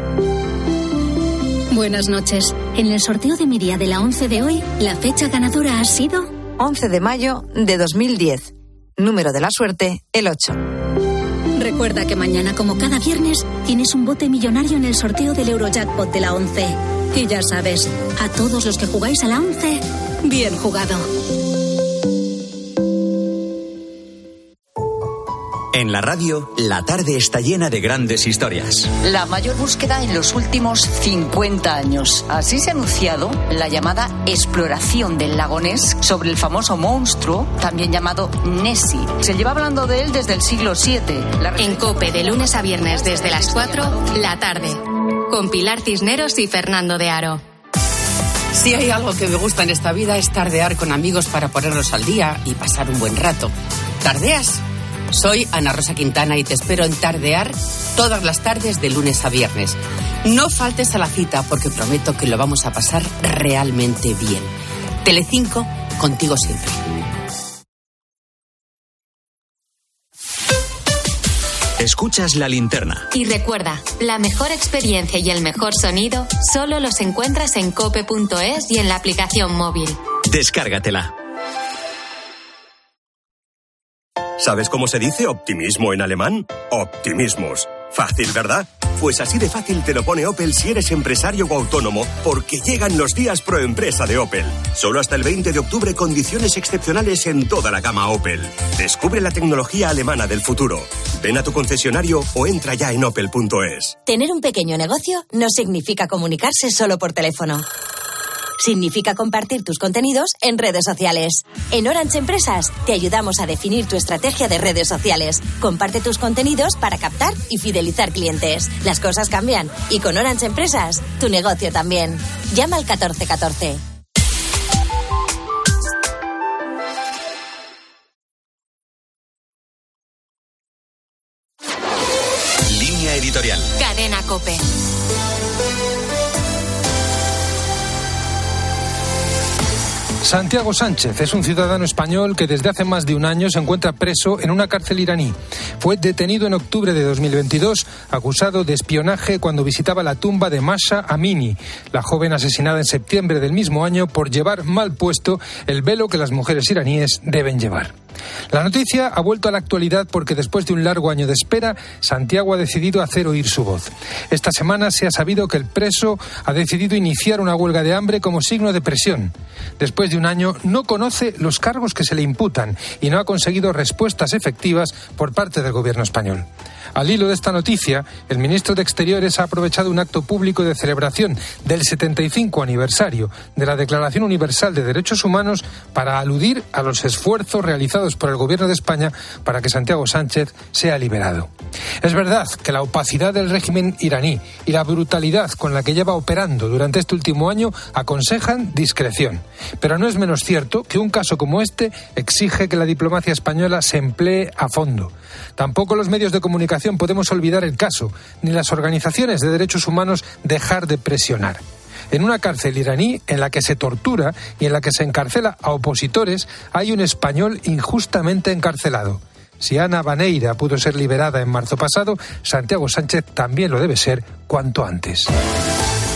Buenas noches. En el sorteo de mi día de la 11 de hoy, la fecha ganadora ha sido 11 de mayo de 2010. Número de la suerte, el 8. Recuerda que mañana, como cada viernes, tienes un bote millonario en el sorteo del Eurojackpot de la 11. Y ya sabes, a todos los que jugáis a la 11, bien jugado. En la radio, la tarde está llena de grandes historias. La mayor búsqueda en los últimos 50 años. Así se ha anunciado la llamada exploración del lago Ness sobre el famoso monstruo, también llamado Nessie. Se lleva hablando de él desde el siglo VII. En COPE, de lunes a viernes desde las 4, la tarde. Con Pilar Cisneros y Fernando de Aro. Si hay algo que me gusta en esta vida es tardear con amigos para ponernos al día y pasar un buen rato. ¿Tardeas? Soy Ana Rosa Quintana y te espero en Tardear todas las tardes de lunes a viernes. No faltes a la cita porque prometo que lo vamos a pasar realmente bien. Telecinco, contigo siempre. Escuchas La Linterna. Y recuerda, la mejor experiencia y el mejor sonido solo los encuentras en cope.es y en la aplicación móvil. Descárgatela. ¿Sabes cómo se dice optimismo en alemán? Optimismos. Fácil, ¿verdad? Pues así de fácil te lo pone Opel si eres empresario o autónomo, porque llegan los días pro empresa de Opel. Solo hasta el 20 de octubre, condiciones excepcionales en toda la gama Opel. Descubre la tecnología alemana del futuro. Ven a tu concesionario o entra ya en opel.es. Tener un pequeño negocio no significa comunicarse solo por teléfono. Significa compartir tus contenidos en redes sociales. En Orange Empresas te ayudamos a definir tu estrategia de redes sociales. Comparte tus contenidos para captar y fidelizar clientes. Las cosas cambian y con Orange Empresas tu negocio también. Llama al 1414. Línea editorial. Cadena COPE. Santiago Sánchez es un ciudadano español que desde hace más de un año se encuentra preso en una cárcel iraní. Fue detenido en octubre de 2022, acusado de espionaje cuando visitaba la tumba de Mahsa Amini, la joven asesinada en septiembre del mismo año por llevar mal puesto el velo que las mujeres iraníes deben llevar. La noticia ha vuelto a la actualidad porque después de un largo año de espera, Santiago ha decidido hacer oír su voz. Esta semana se ha sabido que el preso ha decidido iniciar una huelga de hambre como signo de presión. Después de un año no conoce los cargos que se le imputan y no ha conseguido respuestas efectivas por parte del gobierno español. Al hilo de esta noticia, el ministro de Exteriores ha aprovechado un acto público de celebración del 75 aniversario de la Declaración Universal de Derechos Humanos para aludir a los esfuerzos realizados por el gobierno de España para que Santiago Sánchez sea liberado. Es verdad que la opacidad del régimen iraní y la brutalidad con la que lleva operando durante este último año aconsejan discreción. Pero no es menos cierto que un caso como este exige que la diplomacia española se emplee a fondo. Tampoco los medios de comunicación podemos olvidar el caso, ni las organizaciones de derechos humanos dejar de presionar. En una cárcel iraní en la que se tortura y en la que se encarcela a opositores, hay un español injustamente encarcelado. Si Ana Baneira pudo ser liberada en marzo pasado, Santiago Sánchez también lo debe ser cuanto antes.